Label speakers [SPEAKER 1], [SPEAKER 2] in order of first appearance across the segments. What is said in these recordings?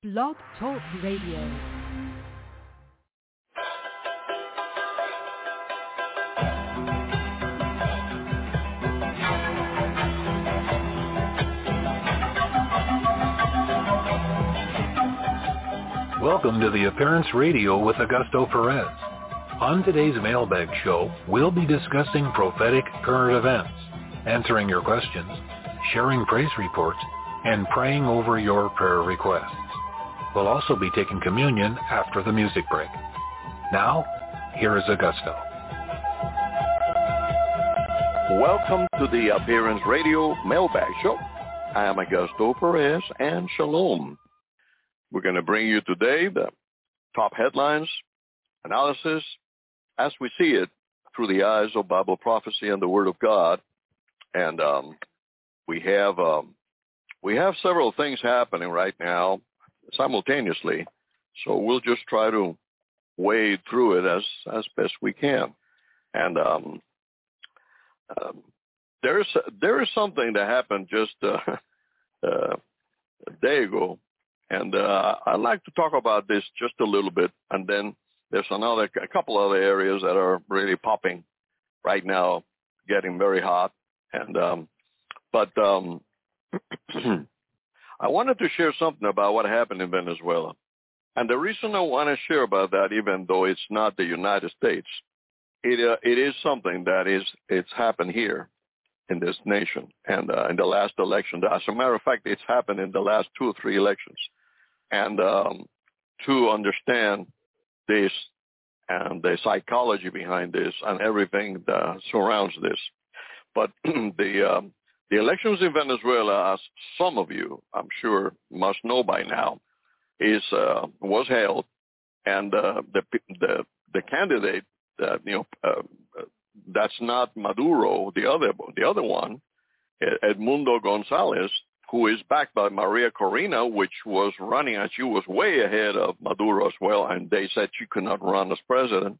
[SPEAKER 1] Blog Talk Radio.
[SPEAKER 2] Welcome to the Appearance Radio with Augusto Perez. On today's Mailbag Show, we'll be discussing prophetic current events, answering your questions, sharing praise reports, and praying over your prayer requests. We'll also be taking communion after the music break. Now, here is Augusto.
[SPEAKER 3] Welcome to the Appearance Radio Mailbag Show. I am Augusto Perez, and shalom. We're going to bring you today the top headlines, analysis, as we see it through the eyes of Bible prophecy and the Word of God. And we have several things happening right now simultaneously, so we'll just try to wade through it as best we can. And there is something that happened just a day ago. And I'd like to talk about this just a little bit, and then there's a couple other areas that are really popping right now, getting very hot. And but I wanted to share something about what happened in Venezuela. And the reason I want to share about that, even though it's not the United States, it is something that it's happened here in this nation and in the last election. As a matter of fact, it's happened in the last 2 or 3 elections. And to understand this and the psychology behind this and everything that surrounds this. But the elections in Venezuela, as some of you, I'm sure, must know by now, was held, and the candidate that's not Maduro, the other one, Edmundo Gonzalez, who is backed by Maria Corina, which was running, and she was way ahead of Maduro as well, and they said she could not run as president.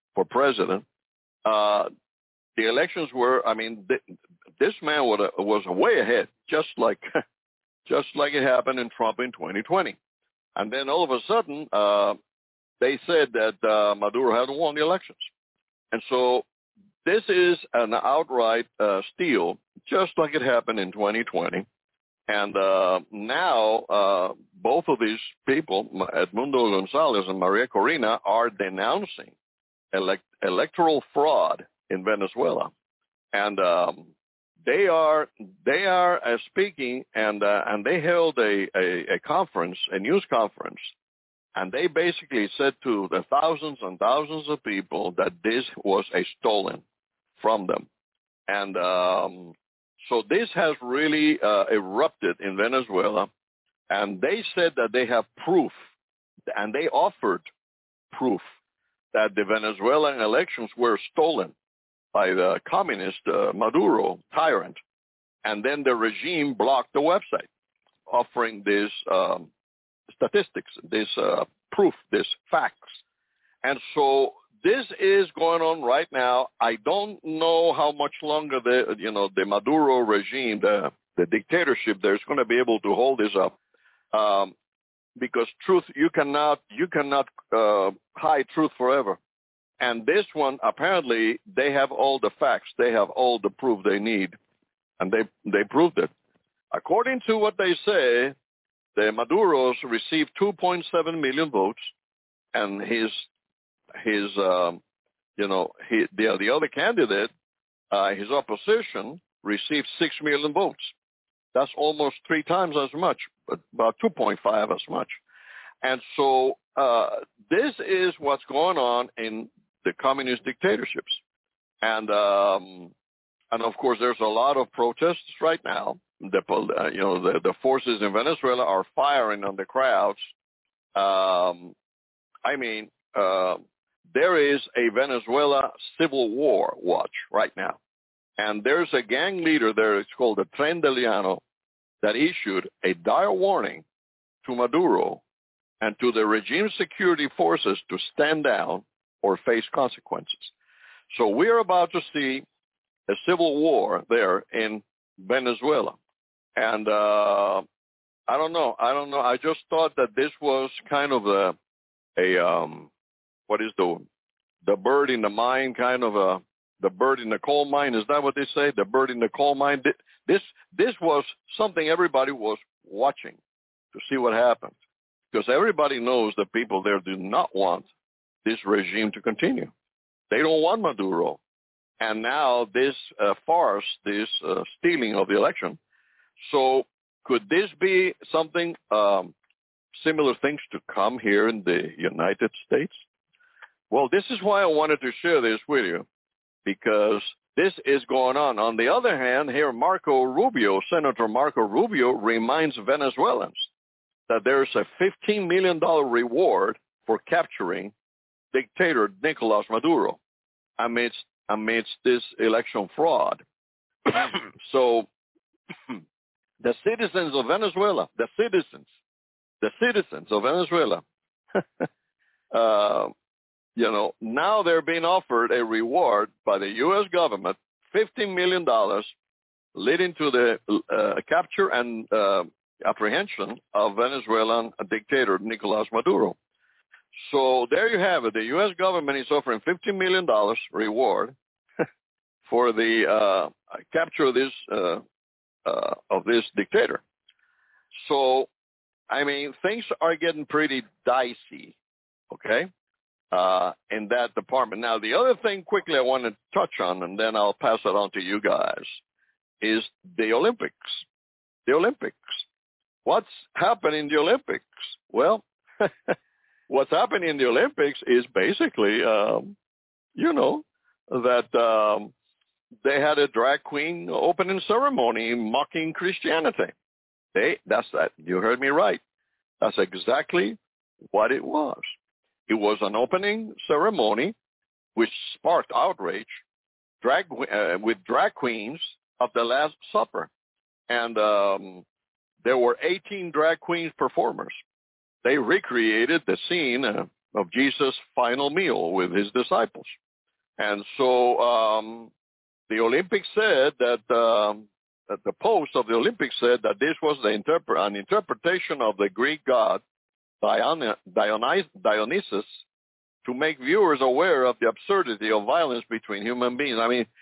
[SPEAKER 3] The elections were, this man was way ahead, just like it happened in Trump in 2020. And then all of a sudden, they said that Maduro had won the elections. And so this is an outright steal, just like it happened in 2020. And now both of these people, Edmundo Gonzalez and Maria Corina, are denouncing electoral fraud in Venezuela. And they are speaking, and they held a conference, a news conference, and they basically said to the thousands and thousands of people that this was stolen from them. And so this has really erupted in Venezuela, and they said that they have proof, and they offered proof that the Venezuelan elections were stolen by the communist Maduro tyrant, and then the regime blocked the website, offering this statistics, this proof, this facts. And so this is going on right now. I don't know how much longer the Maduro regime, the dictatorship, there's going to be able to hold this up, because truth, you cannot hide truth forever. And this one, apparently, they have all the facts, they have all the proof they need, and they proved it. According to what they say, the Maduros received 2.7 million votes, and the other candidate, his opposition, received 6 million votes. That's almost 3 times as much, but about 2.5 as much. And so this is what's going on in the communist dictatorships. And of course, there's a lot of protests right now. The forces in Venezuela are firing on the crowds. There is a Venezuela civil war watch right now. And there's a gang leader there, it's called the Tren del Llano, that issued a dire warning to Maduro and to the regime security forces to stand down or face consequences. So we're about to see a civil war there in Venezuela. And I don't know. I just thought that this was kind of what is the bird in the mine, kind of the bird in the coal mine. Is that what they say? The bird in the coal mine. This was something everybody was watching to see what happened, because everybody knows the people there do not want this regime to continue. They don't want Maduro. And now this farce, this stealing of the election. So could this be something, similar things to come here in the United States? Well, this is why I wanted to share this with you, because this is going on. On the other hand, here Senator Marco Rubio reminds Venezuelans that there's a $15 million reward for capturing dictator Nicolas Maduro amidst this election fraud. So the citizens of Venezuela, now they're being offered a reward by the U.S. government, $15 million, leading to the capture and apprehension of Venezuelan dictator Nicolas Maduro. So there you have it. The U.S. government is offering $15 million reward for the capture of this dictator. So, I mean, things are getting pretty dicey, okay, in that department. Now, the other thing quickly I want to touch on, and then I'll pass it on to you guys, is the Olympics. The Olympics. What's happening in the Olympics? Well, what's happening in the Olympics is basically, that they had a drag queen opening ceremony mocking Christianity. That's that. You heard me right. That's exactly what it was. It was an opening ceremony which sparked outrage with drag queens of the Last Supper. And there were 18 drag queens performers. They recreated the scene of Jesus' final meal with his disciples. And so the Olympics said that the Post of the Olympics said that this was an interpretation of the Greek god Dionysus to make viewers aware of the absurdity of violence between human beings. I mean,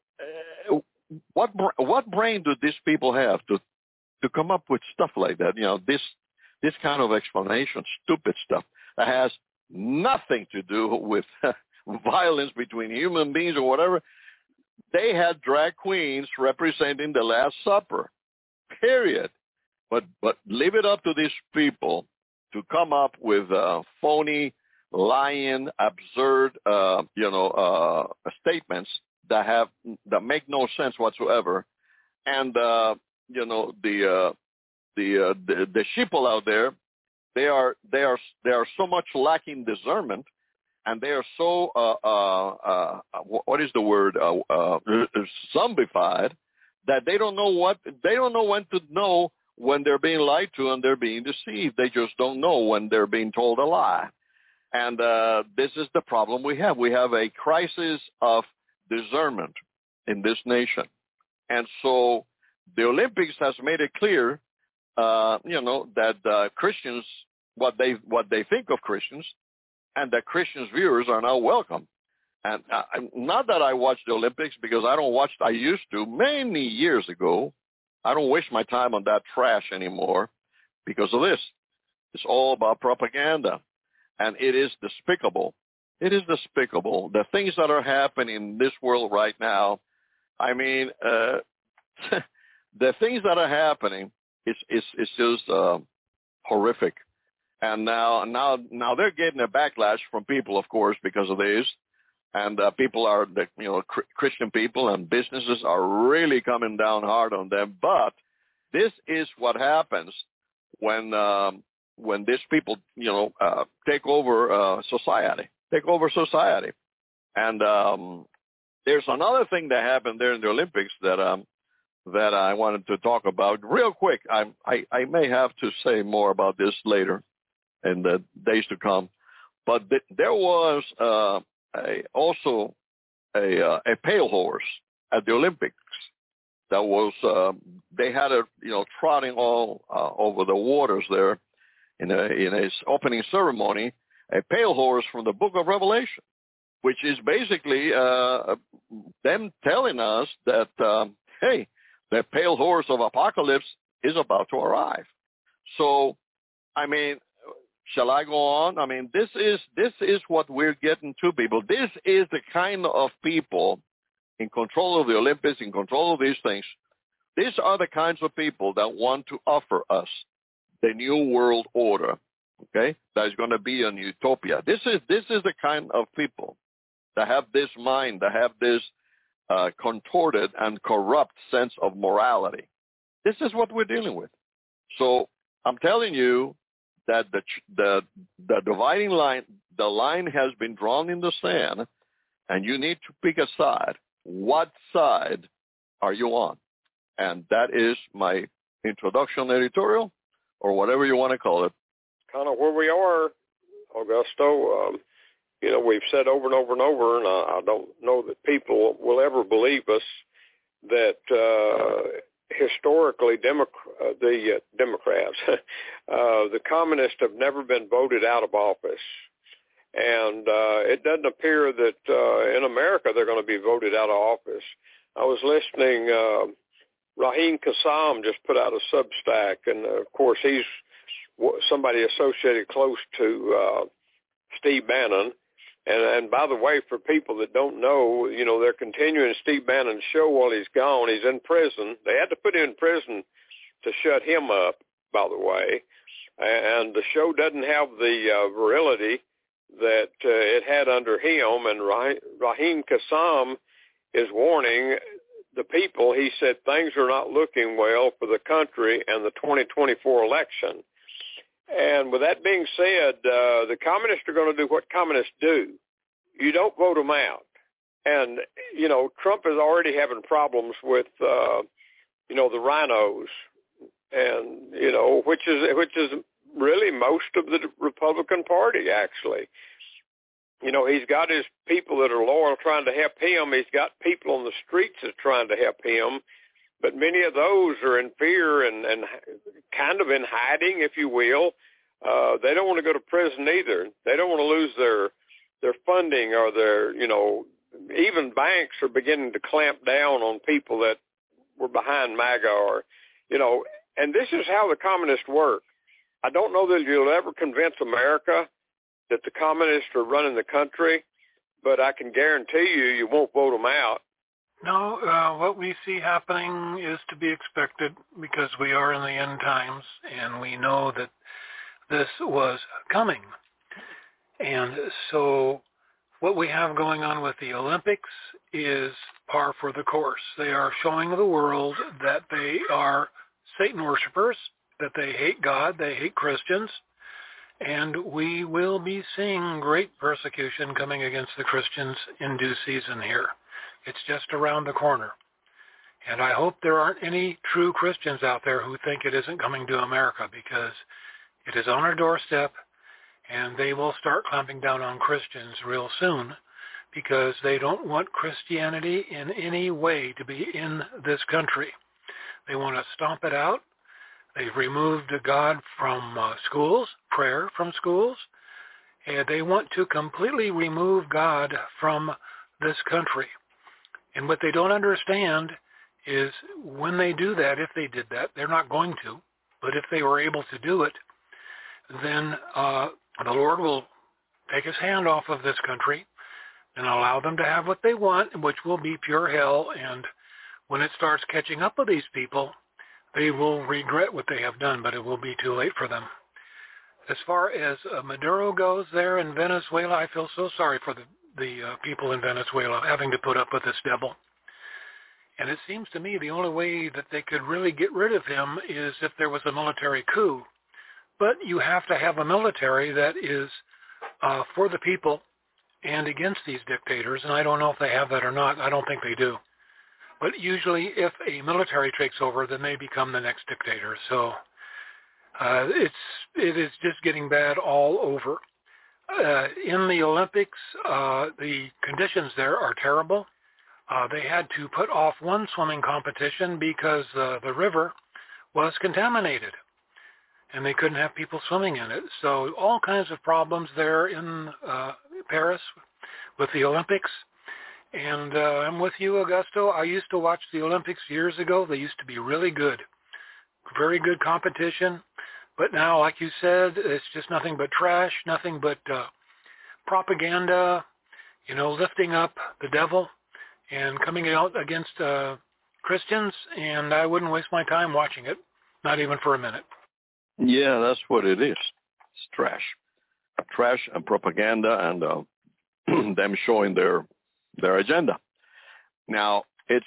[SPEAKER 3] what brain do these people have to come up with stuff like that? This kind of explanation, stupid stuff that has nothing to do with violence between human beings or whatever. They had drag queens representing the Last Supper, period. But leave it up to these people to come up with phony, lying, absurd, statements that make no sense whatsoever. And the sheeple out there, they are so much lacking discernment, and they are so what is the word, zombified, that they don't know when to know when they're being lied to and they're being deceived. They just don't know when they're being told a lie. And this is the problem we have. We have a crisis of discernment in this nation. And so the Olympics has made it clear, that Christians, what they think of Christians, and that Christians viewers are now welcome. And not that I watch the Olympics, because I used to many years ago. I don't waste my time on that trash anymore because of this. It's all about propaganda, and it is despicable. It is despicable. The things that are happening in this world right now, I mean, the things that are happening, it's just horrific. And now they're getting a backlash from people, of course, because of this. And people are, Christian people and businesses are really coming down hard on them. But this is what happens when these people, take over society. And there's another thing that happened there in the Olympics that I wanted to talk about real quick. I may have to say more about this later in the days to come. But there was also a pale horse at the Olympics. that was they had it, trotting all over the waters there in a opening ceremony, a pale horse from the Book of Revelation, which is basically them telling us that hey, the pale horse of Apocalypse is about to arrive. So, I mean, shall I go on? I mean, this is what we're getting to, people. This is the kind of people in control of the Olympics, in control of these things. These are the kinds of people that want to offer us the new world order, okay? That is going to be a utopia. This is the kind of people that have this mind, that have this contorted and corrupt sense of morality. This is what we're dealing with. So I'm telling you that the dividing line, the line has been drawn in the sand, and you need to pick a side. What side are you on? And that is my introduction editorial, or whatever you want to call it.
[SPEAKER 4] Kind of where we are, Augusto. We've said over and over and over, and I don't know that people will ever believe us, that historically the Democrats, the communists have never been voted out of office. And it doesn't appear that in America they're going to be voted out of office. I was listening, Raheem Kassam just put out a Substack, and of course he's somebody associated close to Steve Bannon. And by the way, for people that don't know, they're continuing Steve Bannon's show while he's gone. He's in prison. They had to put him in prison to shut him up, by the way. And the show doesn't have the virility that it had under him. And Raheem Kassam is warning the people. He said things are not looking well for the country and the 2024 election. And with that being said, the communists are going to do what communists do. You don't vote them out. And, Trump is already having problems with, the rhinos, and, which is really most of the Republican Party, actually. He's got his people that are loyal trying to help him. He's got people on the streets that are trying to help him. But many of those are in fear and kind of in hiding, if you will. They don't want to go to prison either. They don't want to lose their funding, or their, even banks are beginning to clamp down on people that were behind MAGA, or, and this is how the communists work. I don't know that you'll ever convince America that the communists are running the country, but I can guarantee you won't vote them out.
[SPEAKER 5] No, what we see happening is to be expected, because we are in the end times, and we know that this was coming. And so what we have going on with the Olympics is par for the course. They are showing the world that they are Satan worshipers, that they hate God, they hate Christians, and we will be seeing great persecution coming against the Christians in due season here. It's just around the corner. And I hope there aren't any true Christians out there who think it isn't coming to America, because it is on our doorstep, and they will start clamping down on Christians real soon, because they don't want Christianity in any way to be in this country. They want to stomp it out. They've removed God from schools, prayer from schools, and they want to completely remove God from this country. And what they don't understand is when they do that, if they did that, they're not going to, but if they were able to do it, then the Lord will take his hand off of this country and allow them to have what they want, which will be pure hell. And when it starts catching up with these people, they will regret what they have done, but it will be too late for them. As far as Maduro goes there in Venezuela, I feel so sorry for the people in Venezuela having to put up with this devil. And it seems to me the only way that they could really get rid of him is if there was a military coup. But you have to have a military that is for the people and against these dictators, and I don't know if they have that or not. I don't think they do. But usually if a military takes over, then they become the next dictator. So it is just getting bad all over. In the Olympics, the conditions there are terrible. They had to put off one swimming competition because the river was contaminated, and they couldn't have people swimming in it. So all kinds of problems there in Paris with the Olympics. And I'm with you, Augusto. I used to watch the Olympics years ago. They used to be really good, very good competition. But now, like you said, it's just nothing but trash, nothing but propaganda, lifting up the devil and coming out against Christians. And I wouldn't waste my time watching it, not even for a minute.
[SPEAKER 3] Yeah, that's what it is. It's trash. Trash and propaganda and them showing their agenda. Now,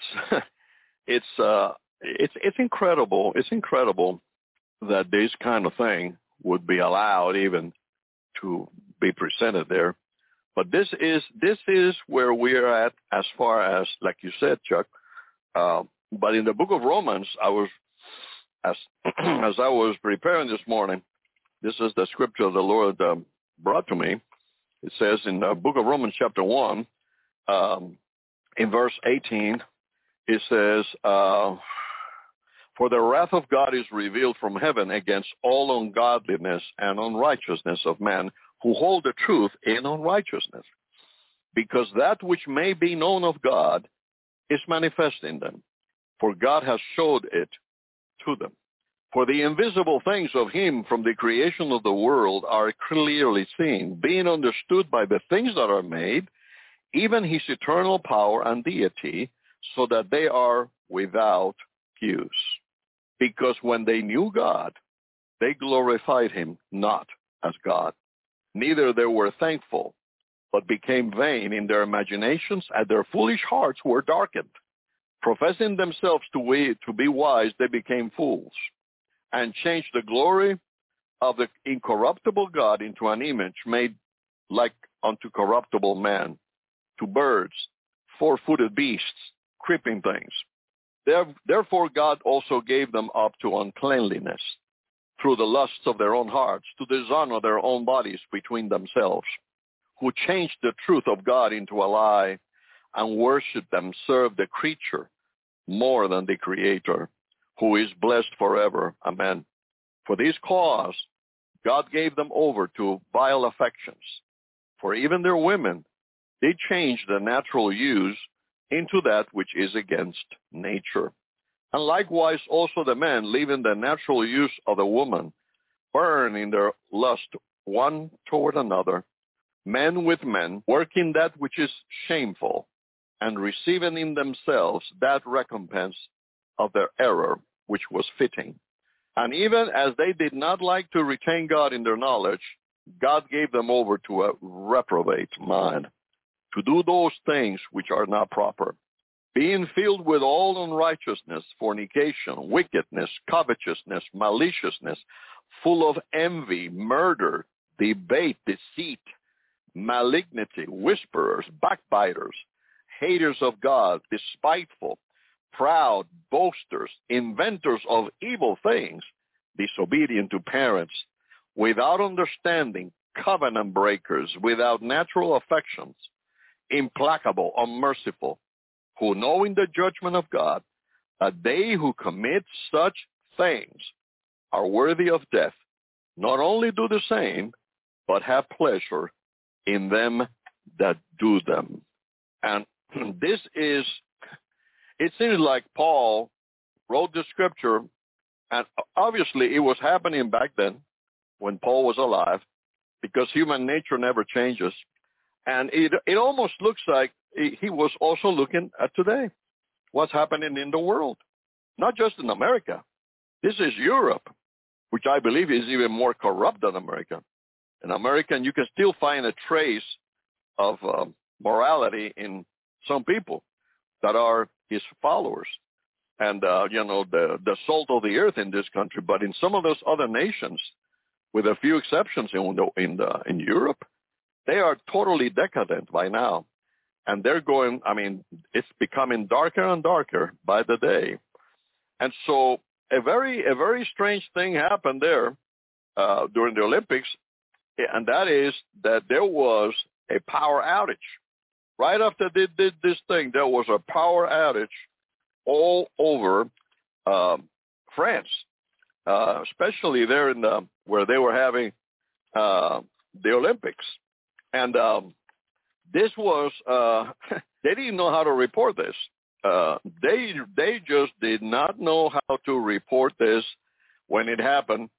[SPEAKER 3] it's incredible. It's incredible that this kind of thing would be allowed even to be presented there. But this is where we are at as far as, like you said, Chuck. But in the book of Romans, as I was preparing this morning, this is the scripture the Lord brought to me. It says in the book of Romans chapter 1, in verse 18, it says, for the wrath of God is revealed from heaven against all ungodliness and unrighteousness of men who hold the truth in unrighteousness, because that which may be known of God is manifest in them, for God has showed it to them. For the invisible things of him from the creation of the world are clearly seen, being understood by the things that are made, even his eternal power and deity, so that they are without use. Because when they knew God, they glorified him not as God. Neither they were thankful, but became vain in their imaginations, and their foolish hearts were darkened. Professing themselves to be wise, they became fools, and changed the glory of the incorruptible God into an image made like unto corruptible man, to birds, four-footed beasts, creeping things. Therefore God also gave them up to uncleanliness through the lusts of their own hearts, to dishonor their own bodies between themselves, who changed the truth of God into a lie, and worshiped and served the creature more than the Creator, who is blessed forever. Amen. For this cause God gave them over to vile affections, for even their women did change the natural use into that which is against nature. And likewise also the men, leaving the natural use of the woman, burn in their lust one toward another, men with men, working that which is shameful, and receiving in themselves that recompense of their error which was fitting. And even as they did not like to retain God in their knowledge, God gave them over to a reprobate mind, to do those things which are not proper, being filled with all unrighteousness, fornication, wickedness, covetousness, maliciousness, full of envy, murder, debate, deceit, malignity, whisperers, backbiters, haters of God, despiteful, proud, boasters, inventors of evil things, disobedient to parents, without understanding, covenant breakers, without natural affections, implacable, unmerciful, who knowing the judgment of God, that they who commit such things are worthy of death, not only do the same, but have pleasure in them that do them. And this is, it seems like Paul wrote the scripture, and obviously it was happening back then when Paul was alive, because human nature never changes. And it almost looks like he was also looking at today, what's happening in the world, not just in America. This is Europe, which I believe is even more corrupt than America. In America, you can still find a trace of morality in some people that are his followers, and the salt of the earth in this country. But in some of those other nations, with a few exceptions in Europe, they are totally decadent by now. And they're going, it's becoming darker and darker by the day. And so a very strange thing happened there during the Olympics, and that is that there was a power outage right after they did this thing, there was a power outage all over France, especially there in where they were having the Olympics. And this was, they didn't know how to report this. They just did not know how to report this when it happened.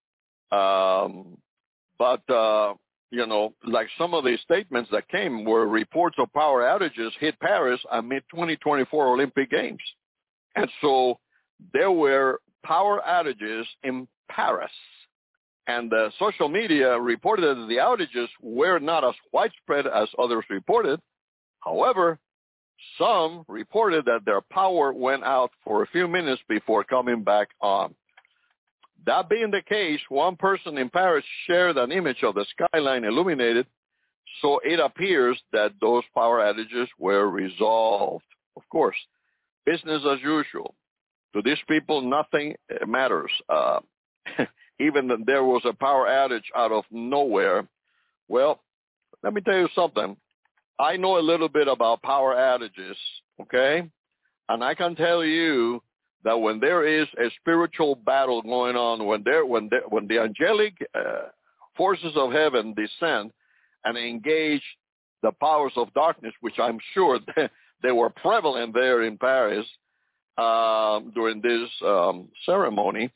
[SPEAKER 3] But like some of the statements that came were reports of power outages hit Paris amid 2024 Olympic Games. And so there were power outages in Paris. And social media reported that the outages were not as widespread as others reported. However, some reported that their power went out for a few minutes before coming back on. That being the case, one person in Paris shared an image of the skyline illuminated, so it appears that those power outages were resolved. Of course, business as usual. To these people, nothing matters. Even that there was a power outage out of nowhere. Well, let me tell you something. I know a little bit about power outages, okay? And I can tell you that when there is a spiritual battle going on, when the angelic forces of heaven descend and engage the powers of darkness, which I'm sure they were prevalent there in Paris during this ceremony,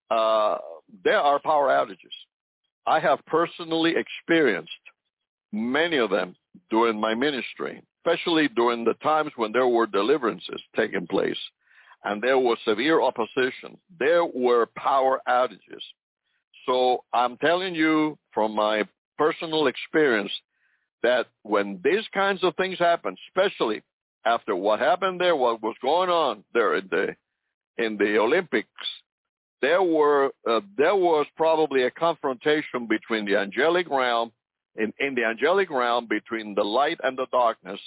[SPEAKER 3] there are power outages. I have personally experienced many of them during my ministry, especially during the times when there were deliverances taking place and there was severe opposition. There were power outages. So I'm telling you from my personal experience that when these kinds of things happen, especially after what happened there, what was going on there in the Olympics, there was probably a confrontation between the angelic realm, in the angelic realm between the light and the darkness,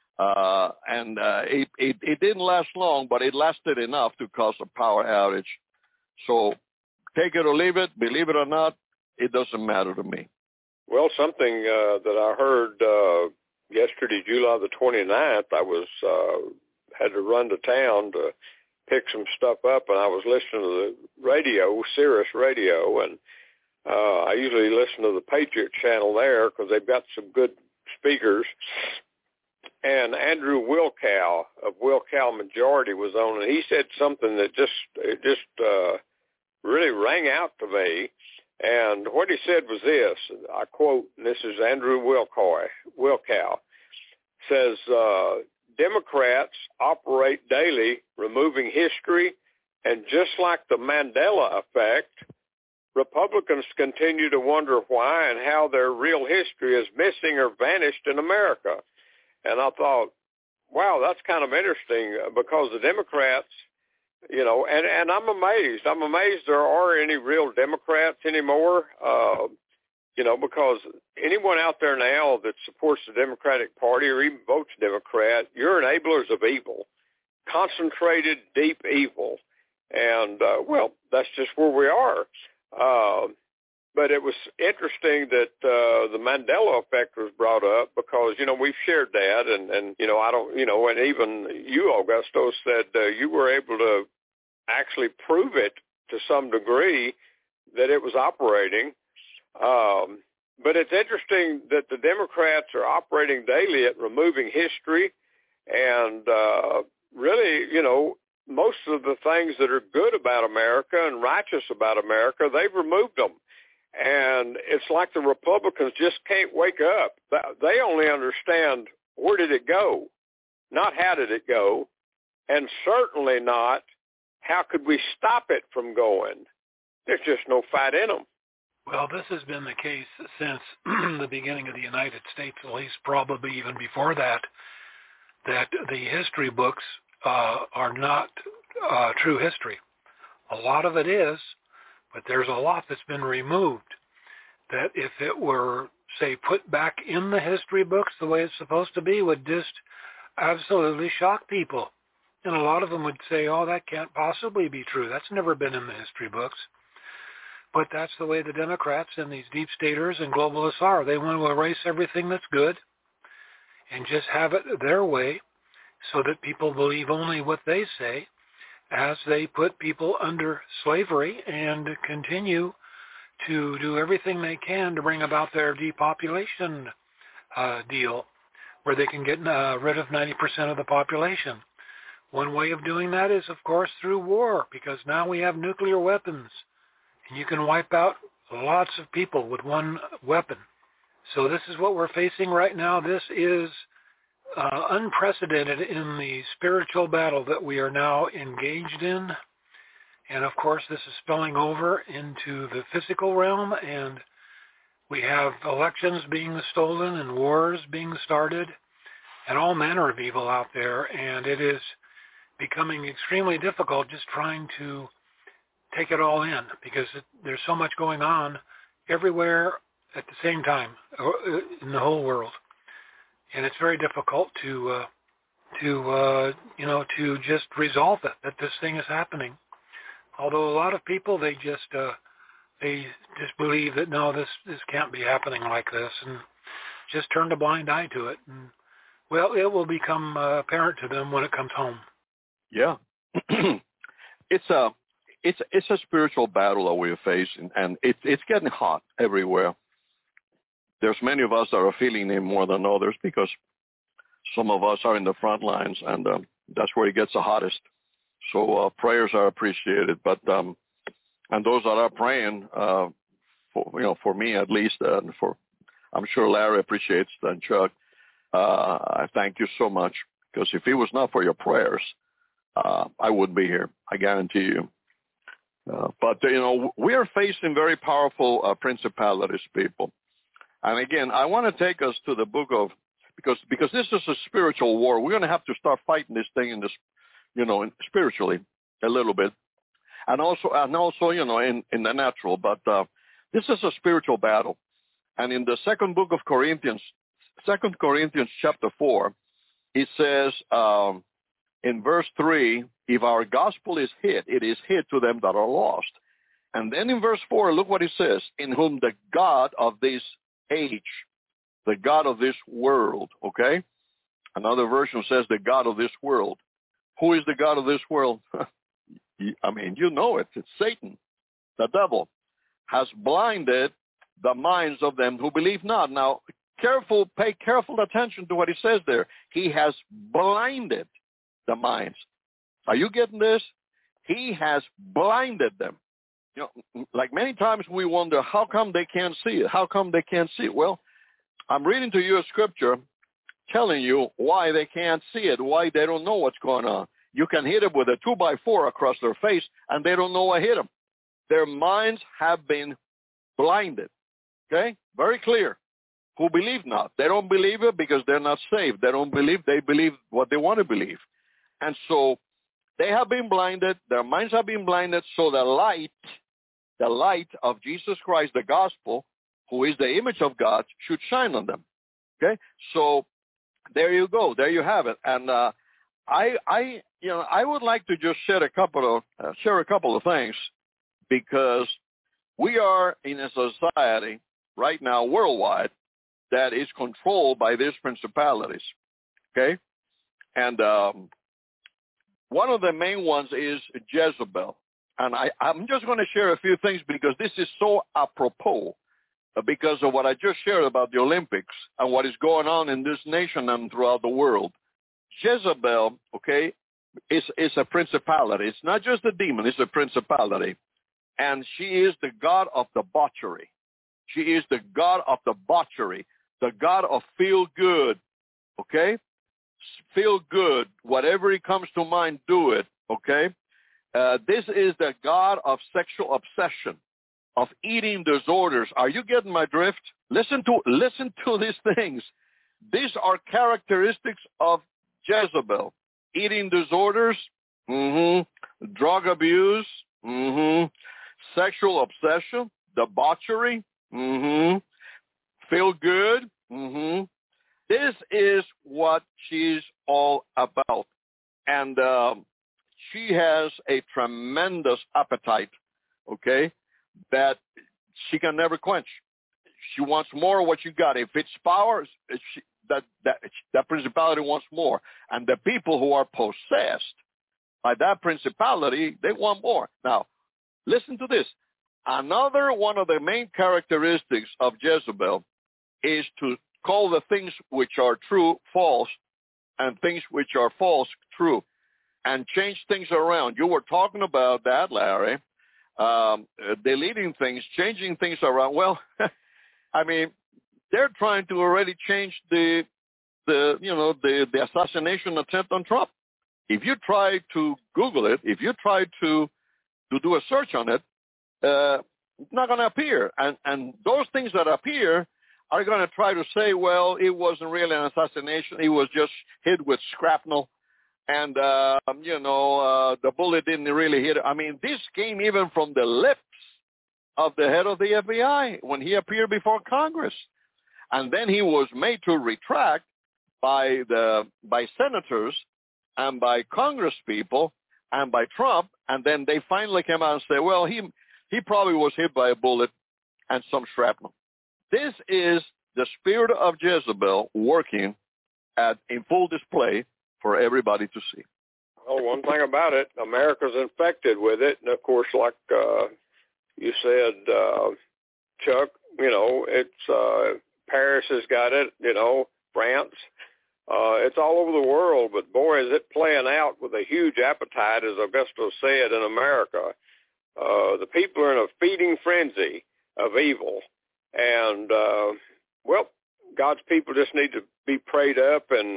[SPEAKER 3] and it didn't last long, but it lasted enough to cause a power outage. So take it or leave it, believe it or not, it doesn't matter to me.
[SPEAKER 4] Well, something that I heard yesterday, July the 29th, I was had to run to town to pick some stuff up, and I was listening to the radio, Sirius Radio, and I usually listen to the Patriot channel there because they've got some good speakers. And Andrew Wilkow of Wilkow Majority was on, and he said something that just really rang out to me. And what he said was this, I quote, and this is Andrew Wilkow, says, Democrats operate daily removing history, and just like the Mandela effect, Republicans continue to wonder why and how their real history is missing or vanished in America. And I thought, wow, that's kind of interesting because the Democrats, and I'm amazed. I'm amazed there are any real Democrats anymore, because anyone out there now that supports the Democratic Party or even votes Democrat, you're enablers of evil, concentrated, deep evil. And, that's just where we are. But it was interesting that the Mandela effect was brought up because, we've shared that. And I don't, and even you, Augusto, said you were able to actually prove it to some degree that it was operating. But it's interesting that the Democrats are operating daily at removing history and really, most of the things that are good about America and righteous about America, they've removed them. And it's like the Republicans just can't wake up. They only understand where did it go, not how did it go, and certainly not how could we stop it from going. There's just no fight in them.
[SPEAKER 5] Well, this has been the case since the beginning of the United States, at least probably even before that the history books are not true history. A lot of it is, but there's a lot that's been removed that if it were, say, put back in the history books the way it's supposed to be, would just absolutely shock people. And a lot of them would say, oh, that can't possibly be true. That's never been in the history books. But that's the way the Democrats and these deep staters and globalists are. They want to erase everything that's good and just have it their way so that people believe only what they say, as they put people under slavery and continue to do everything they can to bring about their depopulation deal, where they can get rid of 90% of the population. One way of doing that is, of course, through war, because now we have nuclear weapons, and you can wipe out lots of people with one weapon. So this is what we're facing right now. This is unprecedented in the spiritual battle that we are now engaged in. And of course, this is spilling over into the physical realm, and we have elections being stolen and wars being started and all manner of evil out there. And it is becoming extremely difficult just trying to take it all in, because there's so much going on everywhere at the same time in the whole world. And it's very difficult to just resolve it, that this thing is happening. Although a lot of people, they just believe that, no, this can't be happening like this, and just turn a blind eye to it. And, well, it will become apparent to them when it comes home.
[SPEAKER 3] Yeah. It's a spiritual battle that we're facing, and it's getting hot everywhere. There's many of us that are feeling it more than others, because some of us are in the front lines, and that's where it gets the hottest. So prayers are appreciated, but and those that are praying, for me at least, and I'm sure Larry appreciates and Chuck. I thank you so much, because if it was not for your prayers, I wouldn't be here. I guarantee you. But we are facing very powerful principalities, people. And again, I want to take us to the book of, because this is a spiritual war. We're going to have to start fighting this thing in this, spiritually a little bit, and also in the natural. But this is a spiritual battle. And in the second book of Corinthians, 2 Corinthians chapter 4, it says in verse 3, if our gospel is hid, it is hid to them that are lost. And then in verse 4, look what it says, in whom the God of this age, the God of this world, okay? Another version says the God of this world. Who is the God of this world? I mean, you know it. It's Satan, the devil, has blinded the minds of them who believe not. Now, pay careful attention to what he says there. He has blinded the minds. Are you getting this? He has blinded them. Like many times we wonder, how come they can't see it? How come they can't see it? Well, I'm reading to you a scripture telling you why they can't see it, why they don't know what's going on. You can hit them with a 2x4 across their face, and they don't know what hit them. Their minds have been blinded. Okay? Very clear. Who believe not. They don't believe it because they're not saved. They don't believe. They believe what they want to believe. And so they have been blinded. Their minds have been blinded. So the light of Jesus Christ, the gospel, who is the image of God, should shine on them. Okay? So there you go. There you have it. And I would like to just share a couple of things, because we are in a society right now worldwide that is controlled by these principalities. Okay? And one of the main ones is Jezebel. And I'm just going to share a few things, because this is so apropos, because of what I just shared about the Olympics and what is going on in this nation and throughout the world. Jezebel, okay, is a principality. It's not just a demon, it's a principality. And she is the god of debauchery. She is the god of debauchery, the god of feel good, okay? Feel good. Whatever it comes to mind, do it, okay? This is the god of sexual obsession, of eating disorders. Are you getting my drift? Listen to these things. These are characteristics of Jezebel. Eating disorders, drug abuse, sexual obsession, debauchery, feel good. This is what she's all about. And she has a tremendous appetite, okay, that she can never quench. She wants more of what you got. If it's power, that principality wants more. And the people who are possessed by that principality, they want more. Now, listen to this. Another one of the main characteristics of Jezebel is to call the things which are true false and things which are false true, and change things around. You were talking about that, Larry, deleting things, changing things around. Well, I mean, they're trying to already change the assassination attempt on Trump. If you try to Google it, if you try to do a search on it, it's not going to appear. And those things that appear are going to try to say, well, it wasn't really an assassination. It was just hit with shrapnel. And, the bullet didn't really hit. I mean, this came even from the lips of the head of the FBI when he appeared before Congress. And then he was made to retract by senators and by Congress people and by Trump. And then they finally came out and said, well, he probably was hit by a bullet and some shrapnel. This is the spirit of Jezebel working in full display for everybody to see.
[SPEAKER 4] Well, one thing about it, America's infected with it. And, of course, like you said, Chuck, it's Paris has got it, France. It's all over the world. But, boy, is it playing out with a huge appetite, as Augusto said, in America. The people are in a feeding frenzy of evil. And, God's people just need to be prayed up and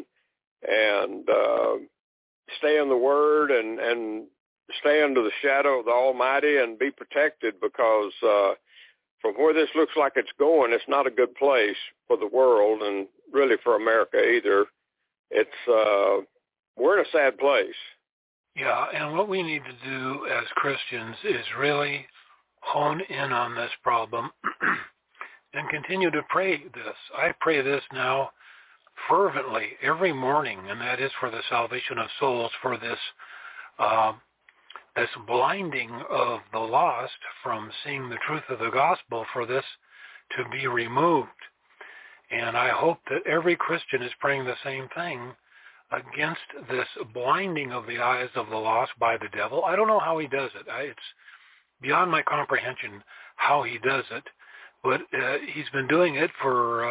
[SPEAKER 4] stay in the Word and stay under the shadow of the Almighty and be protected, because from where this looks like it's going, it's not a good place for the world and really for America either. It's we're in a sad place.
[SPEAKER 5] Yeah, and what we need to do as Christians is really hone in on this problem and continue to pray this. I pray this now fervently every morning, and that is for the salvation of souls, for this this blinding of the lost from seeing the truth of the gospel, for this to be removed. And I hope that every Christian is praying the same thing against this blinding of the eyes of the lost by the devil. I don't know how he does it. It's beyond my comprehension how he does it, but he's been doing it for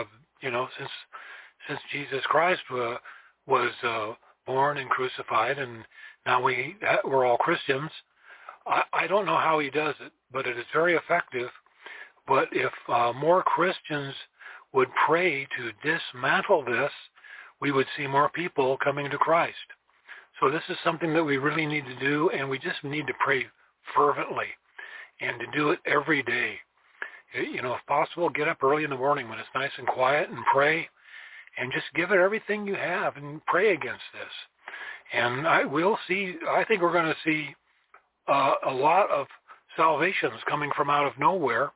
[SPEAKER 5] since Jesus Christ was born and crucified, and now we're all Christians. I don't know how he does it, but it is very effective. But if more Christians would pray to dismantle this, we would see more people coming to Christ. So this is something that we really need to do, and we just need to pray fervently and to do it every day. If possible, get up early in the morning when it's nice and quiet and pray, and just give it everything you have and pray against this. And I think we're going to see a lot of salvations coming from out of nowhere.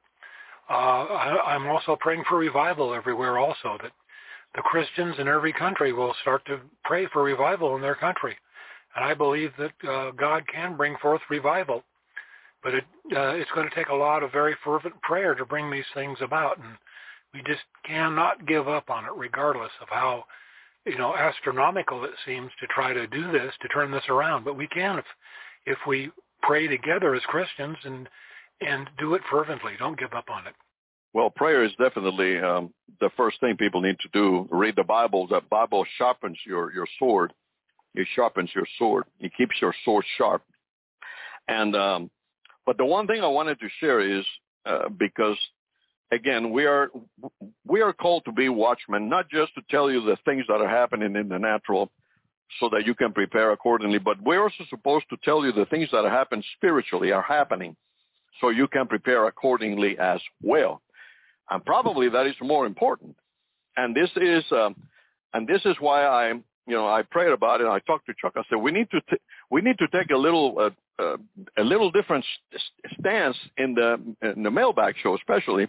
[SPEAKER 5] I'm also praying for revival everywhere also, that the Christians in every country will start to pray for revival in their country. And I believe that God can bring forth revival. But it's going to take a lot of very fervent prayer to bring these things about. And we just cannot give up on it, regardless of how, astronomical it seems to try to do this, to turn this around. But we can if we pray together as Christians and do it fervently. Don't give up on it.
[SPEAKER 3] Well, prayer is definitely the first thing people need to do. Read the Bible. The Bible sharpens your sword. It sharpens your sword. It keeps your sword sharp. And but the one thing I wanted to share is because, again, we are called to be watchmen, not just to tell you the things that are happening in the natural so that you can prepare accordingly, but we're also supposed to tell you the things that happen spiritually are happening so you can prepare accordingly as well. And probably that is more important. And this is why I prayed about it. I talked to Chuck. I said we need to take a little different stance in the mailbag show, especially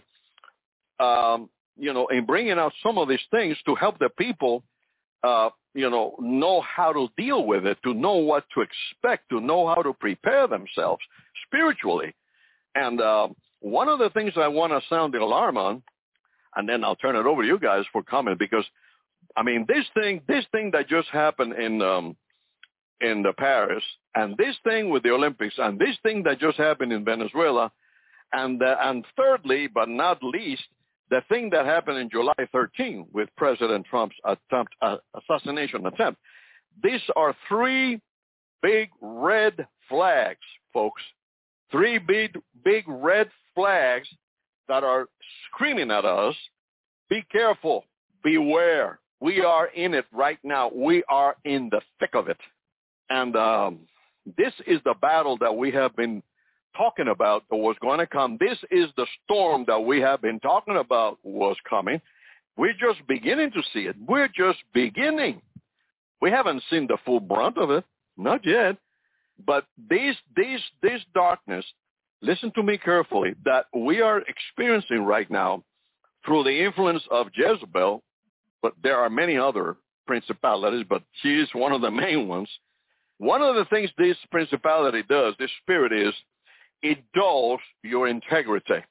[SPEAKER 3] in bringing out some of these things to help the people know how to deal with it, to know what to expect, to know how to prepare themselves spiritually. And one of the things I want to sound the alarm on, and then I'll turn it over to you guys for comment, because I mean, this thing that just happened in the Paris, and this thing with the Olympics, and this thing that just happened in Venezuela, and thirdly, but not least, the thing that happened in July 13 with President Trump's assassination attempt. These are three big red flags, folks. Three big red flags that are screaming at us, be careful, beware. We are in it right now. We are in the thick of it. And this is the battle that we have been talking about that was going to come. This is the storm that we have been talking about was coming. We're just beginning to see it. We're just beginning. We haven't seen the full brunt of it, not yet. But this darkness, listen to me carefully, that we are experiencing right now through the influence of Jezebel, but there are many other principalities, but she is one of the main ones. One of the things this principality does, this spirit is, it dulls your integrity.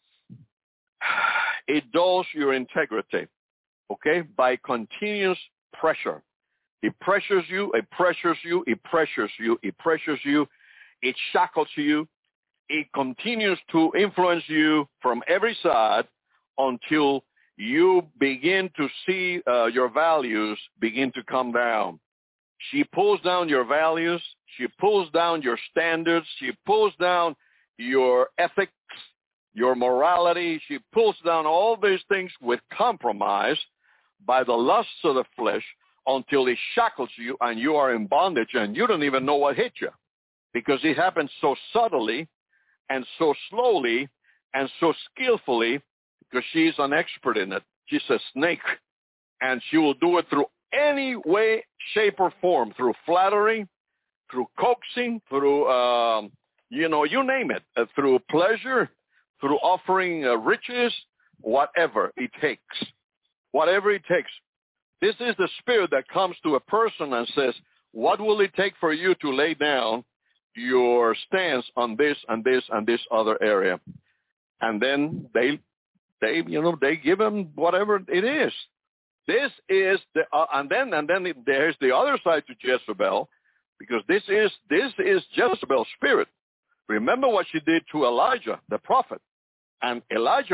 [SPEAKER 3] It dulls your integrity, okay, by continuous pressure. It pressures you, it pressures you, it pressures you, it pressures you, it shackles you. It continues to influence you from every side until you begin to see your values begin to come down. She pulls down your values. She pulls down your standards. She pulls down your ethics, your morality. She pulls down all these things with compromise by the lusts of the flesh until it shackles you and you are in bondage and you don't even know what hit you, because it happens so subtly and so slowly and so skillfully, because she's an expert in it. She's a snake, and she will do it through any way, shape, or form, through flattery, through coaxing, through, you name it, through pleasure, through offering riches, whatever it takes. Whatever it takes. This is the spirit that comes to a person and says, what will it take for you to lay down your stance on this and this and this other area? And then they give them whatever it is. This is the and then there's the other side to Jezebel, because this is Jezebel's spirit. Remember what she did to Elijah, the prophet. And Elijah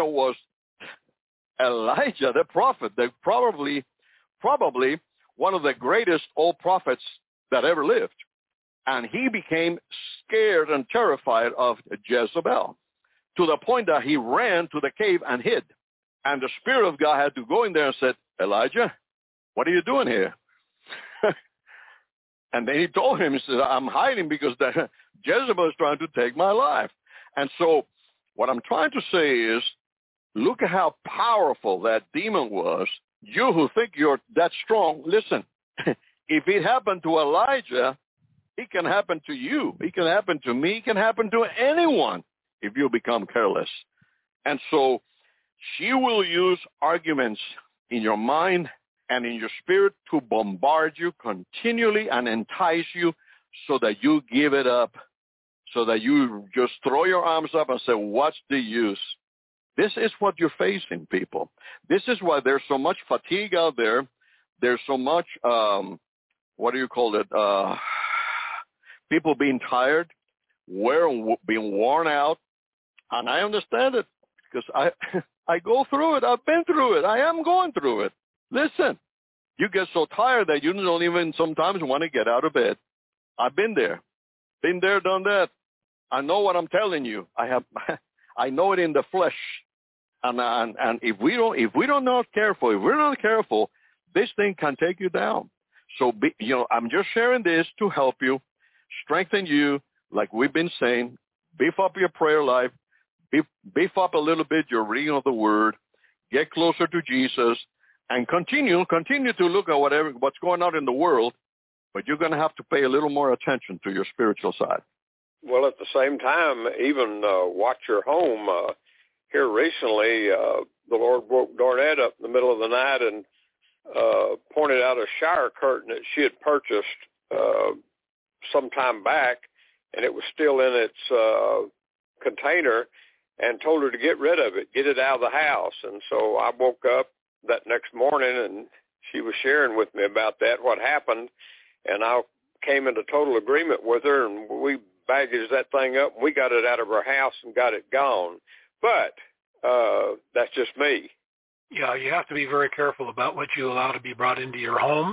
[SPEAKER 3] the prophet, probably one of the greatest old prophets that ever lived. And he became scared and terrified of Jezebel, to the point that he ran to the cave and hid. And the Spirit of God had to go in there and said, Elijah, what are you doing here? And then he told him, he said, I'm hiding because Jezebel is trying to take my life. And so what I'm trying to say is, look at how powerful that demon was. You who think you're that strong, listen, if it happened to Elijah, it can happen to you. It can happen to me. It can happen to anyone if you become careless. And so she will use arguments in your mind and in your spirit to bombard you continually and entice you so that you give it up, so that you just throw your arms up and say, what's the use? This is what you're facing, people. This is why there's so much fatigue out there. There's so much, people being tired, being worn out. And I understand it because I go through it. I've been through it. I am going through it. Listen, you get so tired that you don't even sometimes want to get out of bed. I've been there. Been there, done that. I know what I'm telling you. I know it in the flesh. And if we're not careful, this thing can take you down. So, I'm just sharing this to help you, strengthen you, like we've been saying, beef up your prayer life, beef up a little bit your reading of the Word, get closer to Jesus, and continue to look at what's going on in the world, but you're going to have to pay a little more attention to your spiritual side.
[SPEAKER 4] Well, at the same time, even watch your home. Here recently, the Lord woke Darnett up in the middle of the night and pointed out a shower curtain that she had purchased some time back, and it was still in its container, and told her to get rid of it, get it out of the house. And so I woke up that next morning, and she was sharing with me about that, what happened, and I came into total agreement with her, and we baggaged that thing up, and we got it out of her house and got it gone. But that's just me.
[SPEAKER 5] Yeah, you have to be very careful about what you allow to be brought into your home.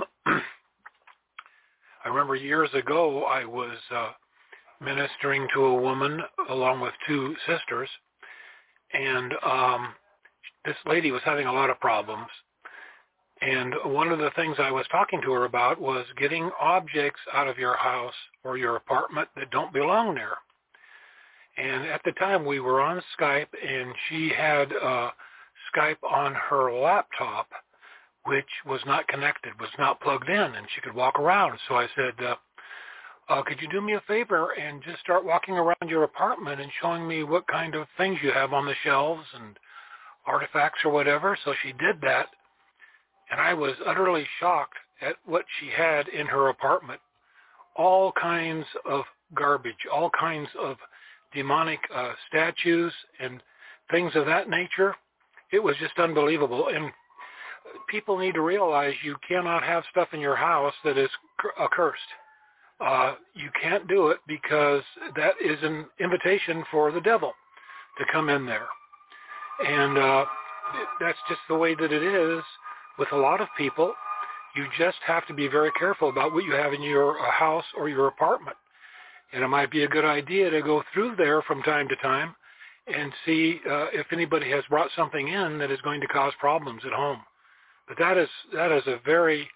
[SPEAKER 5] I remember years ago I was ministering to a woman along with two sisters, and this lady was having a lot of problems. And one of the things I was talking to her about was getting objects out of your house or your apartment that don't belong there. And at the time we were on Skype, and she had Skype on her laptop, which was not connected, was not plugged in, and she could walk around. So I said, could you do me a favor and just start walking around your apartment and showing me what kind of things you have on the shelves and artifacts or whatever? So she did that, and I was utterly shocked at what she had in her apartment. All kinds of garbage, all kinds of demonic statues and things of that nature. It was just unbelievable. And people need to realize you cannot have stuff in your house that is accursed. You can't do it because that is an invitation for the devil to come in there. And that's just the way that it is with a lot of people. You just have to be very careful about what you have in your house or your apartment. And it might be a good idea to go through there from time to time and see if anybody has brought something in that is going to cause problems at home. But that is a very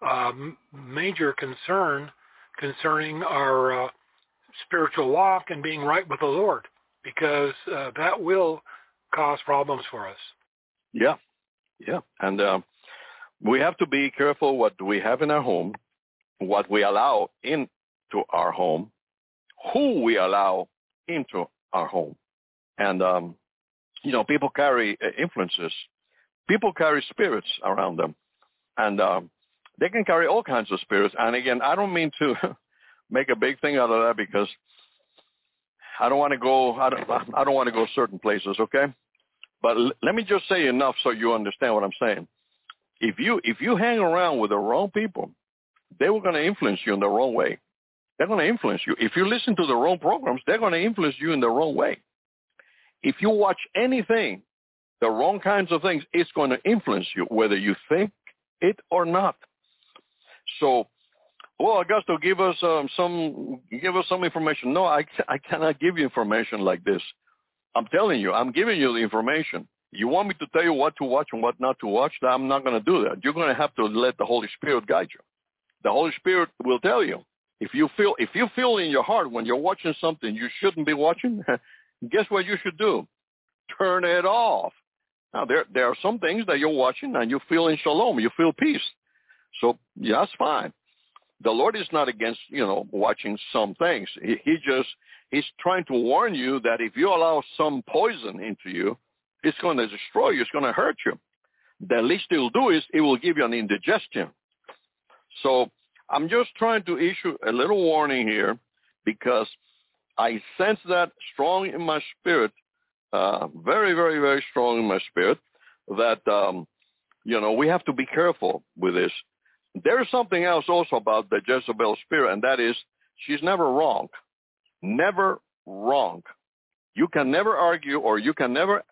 [SPEAKER 5] major concern concerning our spiritual walk and being right with the Lord, because that will cause problems for us.
[SPEAKER 3] Yeah. And we have to be careful what we have in our home, what we allow into our home, who we allow into our home. And, people carry influences. People carry spirits around them. And they can carry all kinds of spirits. And again, I don't mean to make a big thing out of that, because I don't want to go certain places, okay? But let me just say enough so you understand what I'm saying. If you hang around with the wrong people, they were going to influence you in the wrong way. They're going to influence you. If you listen to the wrong programs, they're going to influence you in the wrong way. If you watch anything, the wrong kinds of things, it's going to influence you, whether you think it or not. So, Augusto, give us some information. No, I cannot give you information like this. I'm telling you, I'm giving you the information. You want me to tell you what to watch and what not to watch? I'm not going to do that. You're going to have to let the Holy Spirit guide you. The Holy Spirit will tell you. If you feel in your heart when you're watching something you shouldn't be watching, guess what you should do? Turn it off. Now, there are some things that you're watching and you feel in shalom, you feel peace. So, yeah, that's fine. The Lord is not against, watching some things. He's trying to warn you that if you allow some poison into you, it's going to destroy you. It's going to hurt you. The least it will do is it will give you an indigestion. So I'm just trying to issue a little warning here, because I sense that strong in my spirit, very, very, very strong in my spirit, that, we have to be careful with this. There is something else also about the Jezebel spirit, and that is she's never wrong. Never wrong. You can never argue, or you can never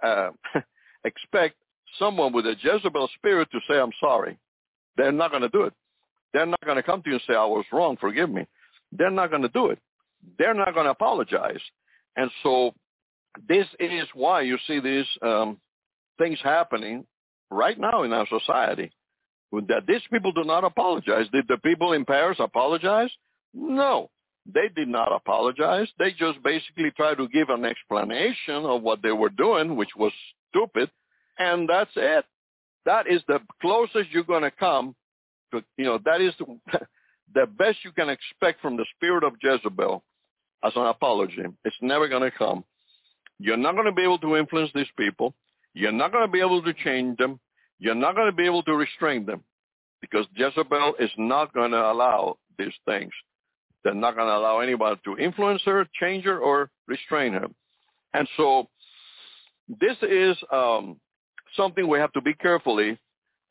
[SPEAKER 3] expect someone with a Jezebel spirit to say, I'm sorry. They're not going to do it. They're not going to come to you and say, I was wrong, forgive me. They're not going to do it. They're not going to apologize. And so this is why you see these things happening right now in our society, that these people do not apologize. Did the people in Paris apologize? No. They did not apologize. They just basically tried to give an explanation of what they were doing, which was stupid, and that's it. That is the closest you're going to come to, that is the best you can expect from the spirit of Jezebel as an apology. It's never going to come. You're not going to be able to influence these people. You're not going to be able to change them. You're not going to be able to restrain them, because Jezebel is not going to allow these things. They're not going to allow anybody to influence her, change her, or restrain her. And so this is something we have to be carefully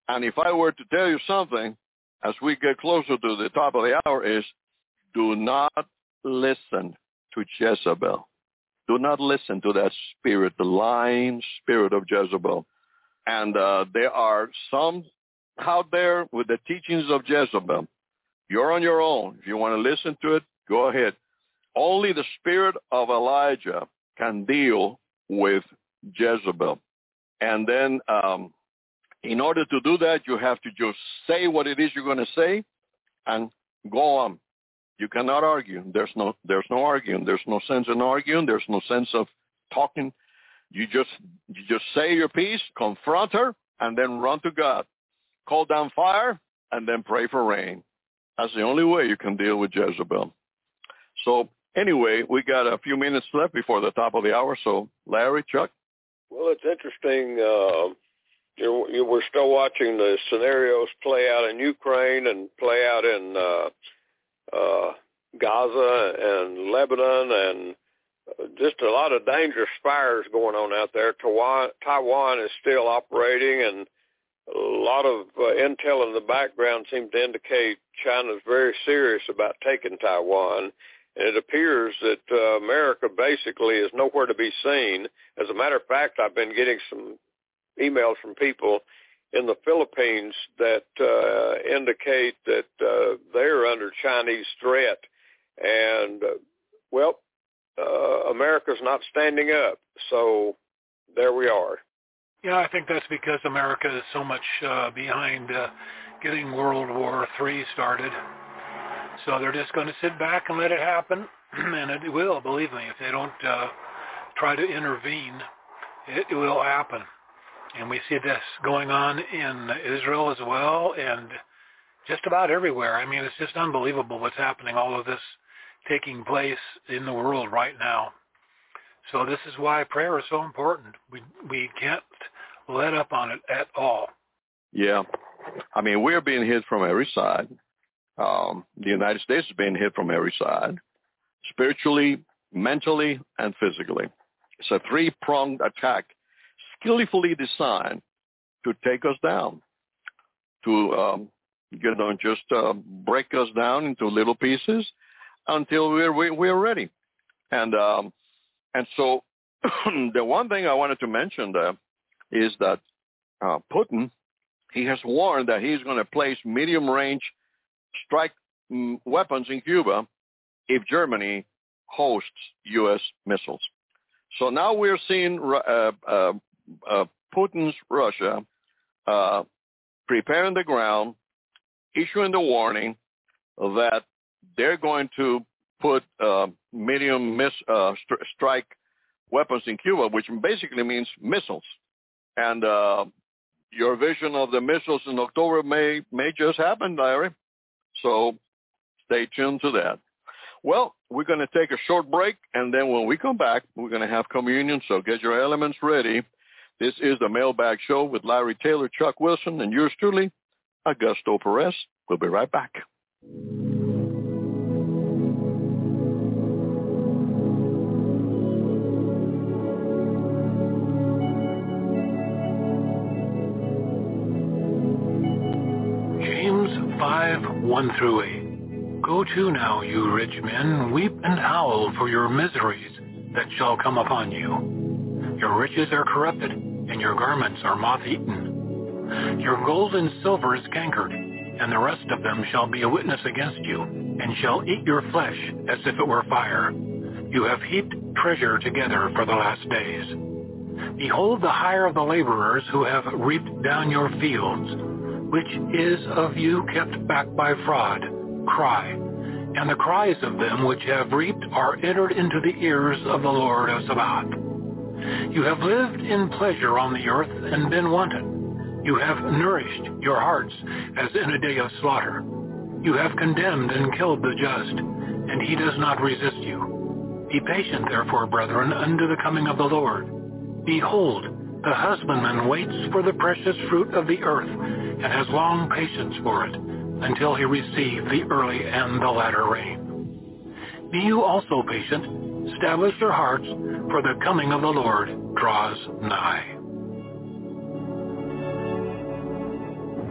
[SPEAKER 3] And if I were to tell you something, as we get closer to the top of the hour, is do not listen to Jezebel. Do not listen to that spirit, the lying spirit of Jezebel. And there are some out there with the teachings of Jezebel. You're on your own. If you want to listen to it, go ahead. Only the spirit of Elijah can deal with Jezebel. And then in order to do that, you have to just say what it is you're going to say and go on. You cannot argue. There's no arguing. There's no sense in arguing. There's no sense of talking. You just say your piece, confront her, and then run to God. Call down fire, and then pray for rain. That's the only way you can deal with Jezebel. So anyway, we got a few minutes left before the top of the hour. So Larry, Chuck?
[SPEAKER 4] Well, it's interesting. We're still watching the scenarios play out in Ukraine and play out in Gaza and Lebanon, and just a lot of dangerous fires going on out there. Taiwan is still operating, and a lot of intel in the background seems to indicate China's very serious about taking Taiwan. And it appears that America basically is nowhere to be seen. As a matter of fact, I've been getting some emails from people in the Philippines that indicate that they're under Chinese threat. And, America's not standing up. So there we are.
[SPEAKER 5] Yeah, I think that's because America is so much behind getting World War III started. So they're just going to sit back and let it happen, and it will, believe me. If they don't try to intervene, it will happen. And we see this going on in Israel as well, and just about everywhere. I mean, it's just unbelievable what's happening, all of this taking place in the world right now. So this is why prayer is so important. We can't let up on it at all.
[SPEAKER 3] Yeah. I mean, we're being hit from every side. The United States is being hit from every side, spiritually, mentally, and physically. It's a three-pronged attack, skillfully designed to take us down, to just break us down into little pieces until we're ready. And so the one thing I wanted to mention there is that Putin, he has warned that he's going to place medium-range strike weapons in Cuba if Germany hosts U.S. missiles. So now we're seeing Putin's Russia preparing the ground, issuing the warning that they're going to put medium strike weapons in Cuba, which basically means missiles. And your vision of the missiles in October may just happen, Larry. So stay tuned to that. Well, we're going to take a short break, and then when we come back, we're going to have communion, so get your elements ready. This is the Mailbag Show with Larry Taylor, Chuck Wilson, and yours truly, Augusto Perez. We'll be right back.
[SPEAKER 5] James 5:1-8. Go to now, you rich men, weep and howl for your miseries that shall come upon you. Your riches are corrupted, and your garments are moth-eaten. Your gold and silver is cankered, and the rest of them shall be a witness against you, and shall eat your flesh as if it were fire. You have heaped treasure together for the last days. Behold the hire of the laborers who have reaped down your fields, which is of you kept back by fraud, cry. And the cries of them which have reaped are entered into the ears of the Lord of Sabaoth. You have lived in pleasure on the earth and been wanton. You have nourished your hearts as in a day of slaughter. You have condemned and killed the just, and he does not resist you. Be patient, therefore, brethren, unto the coming of the Lord. Behold, the husbandman waits for the precious fruit of the earth, and has long patience for it, until he receive the early and the latter rain. Be you also patient, establish your hearts, for the coming of the Lord draws nigh.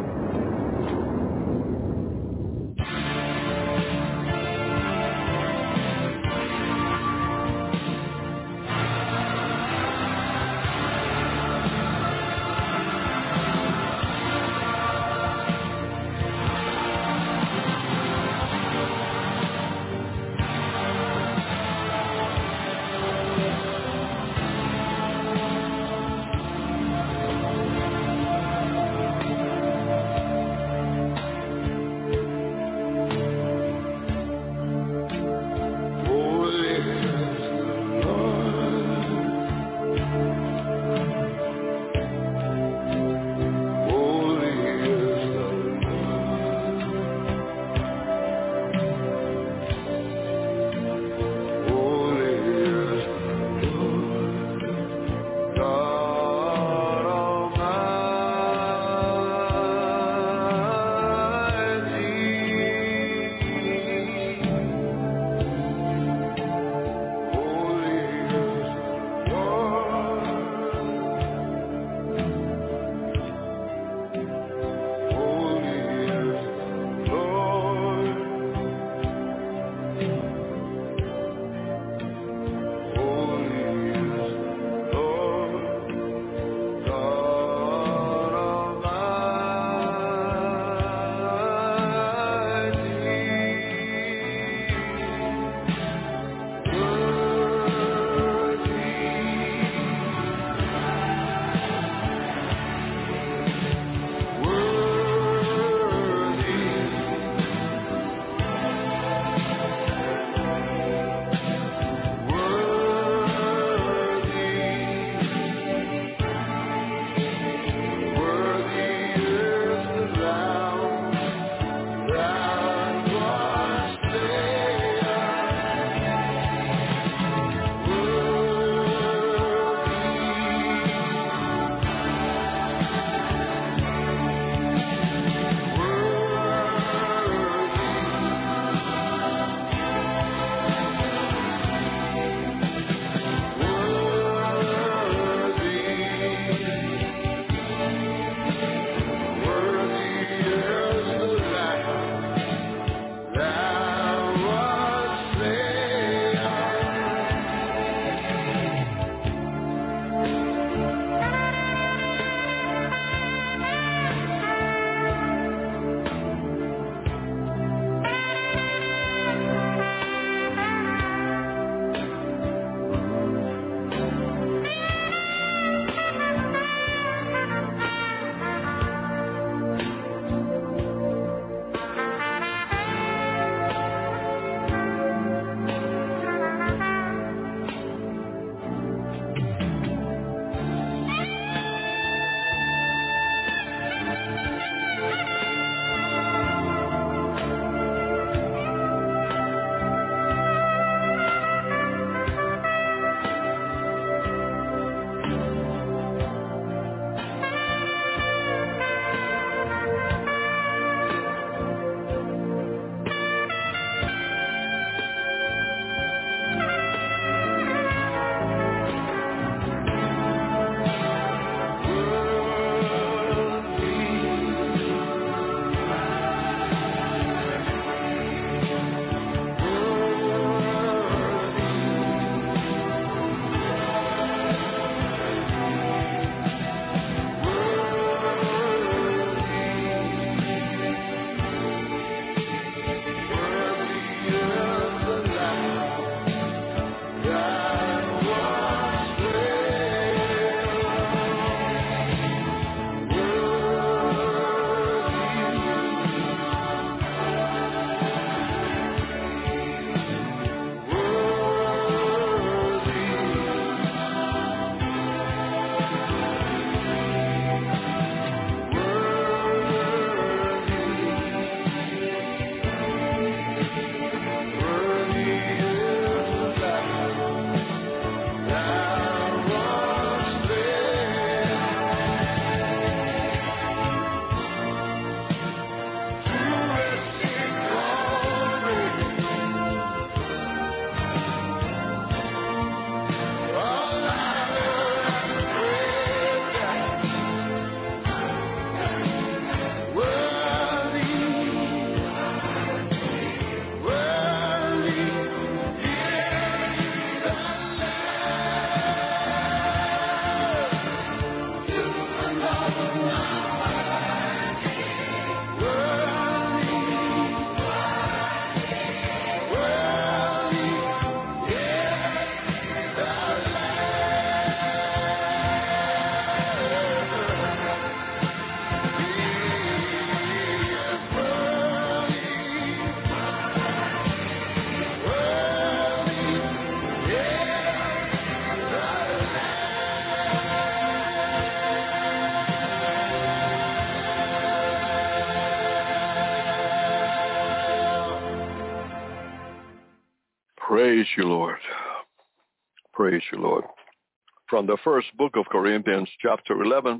[SPEAKER 3] Praise you, Lord. Praise you, Lord. From the first book of Corinthians, chapter 11,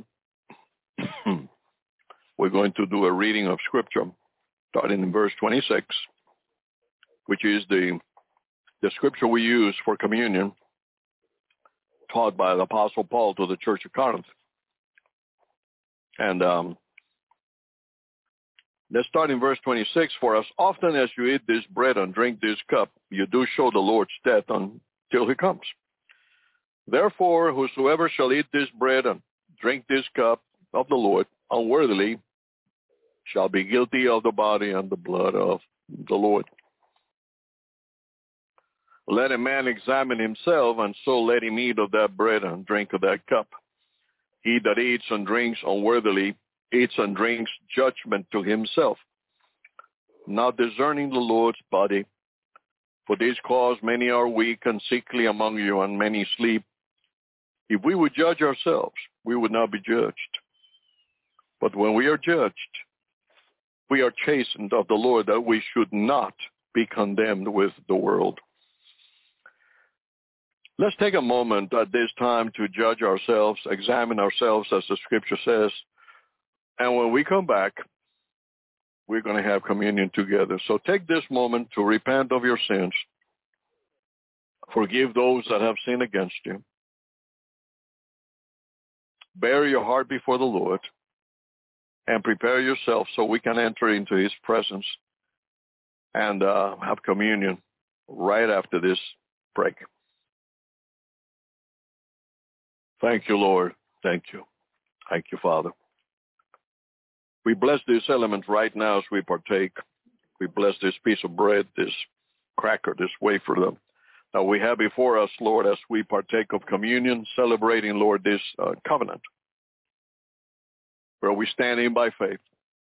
[SPEAKER 3] we're going to do a reading of Scripture, starting in verse 26, which is the Scripture we use for communion, taught by the Apostle Paul to the church of Corinth. And let's start in verse 26. For as often as you eat this bread and drink this cup, you do show the Lord's death until he comes. Therefore, whosoever shall eat this bread and drink this cup of the Lord unworthily shall be guilty of the body and the blood of the Lord. Let a man examine himself, and so let him eat of that bread and drink of that cup. He that eats and drinks unworthily eats and drinks judgment to himself, not discerning the Lord's body. For this cause many are weak and sickly among you, and many sleep. If we would judge ourselves, we would not be judged. But when we are judged, we are chastened of the Lord, that we should not be condemned with the world. Let's take a moment at this time to judge ourselves, examine ourselves, as the Scripture says. And when we come back, we're going to have communion together. So take this moment to repent of your sins. Forgive those that have sinned against you. Bear your heart before the Lord. And prepare yourself so we can enter into his presence and have communion right after this break. Thank you, Lord. Thank you. Thank you, Father. We bless this element right now as we partake. We bless this piece of bread, this cracker, this wafer that we have before us, Lord, as we partake of communion, celebrating, Lord, this covenant, where we stand in by faith.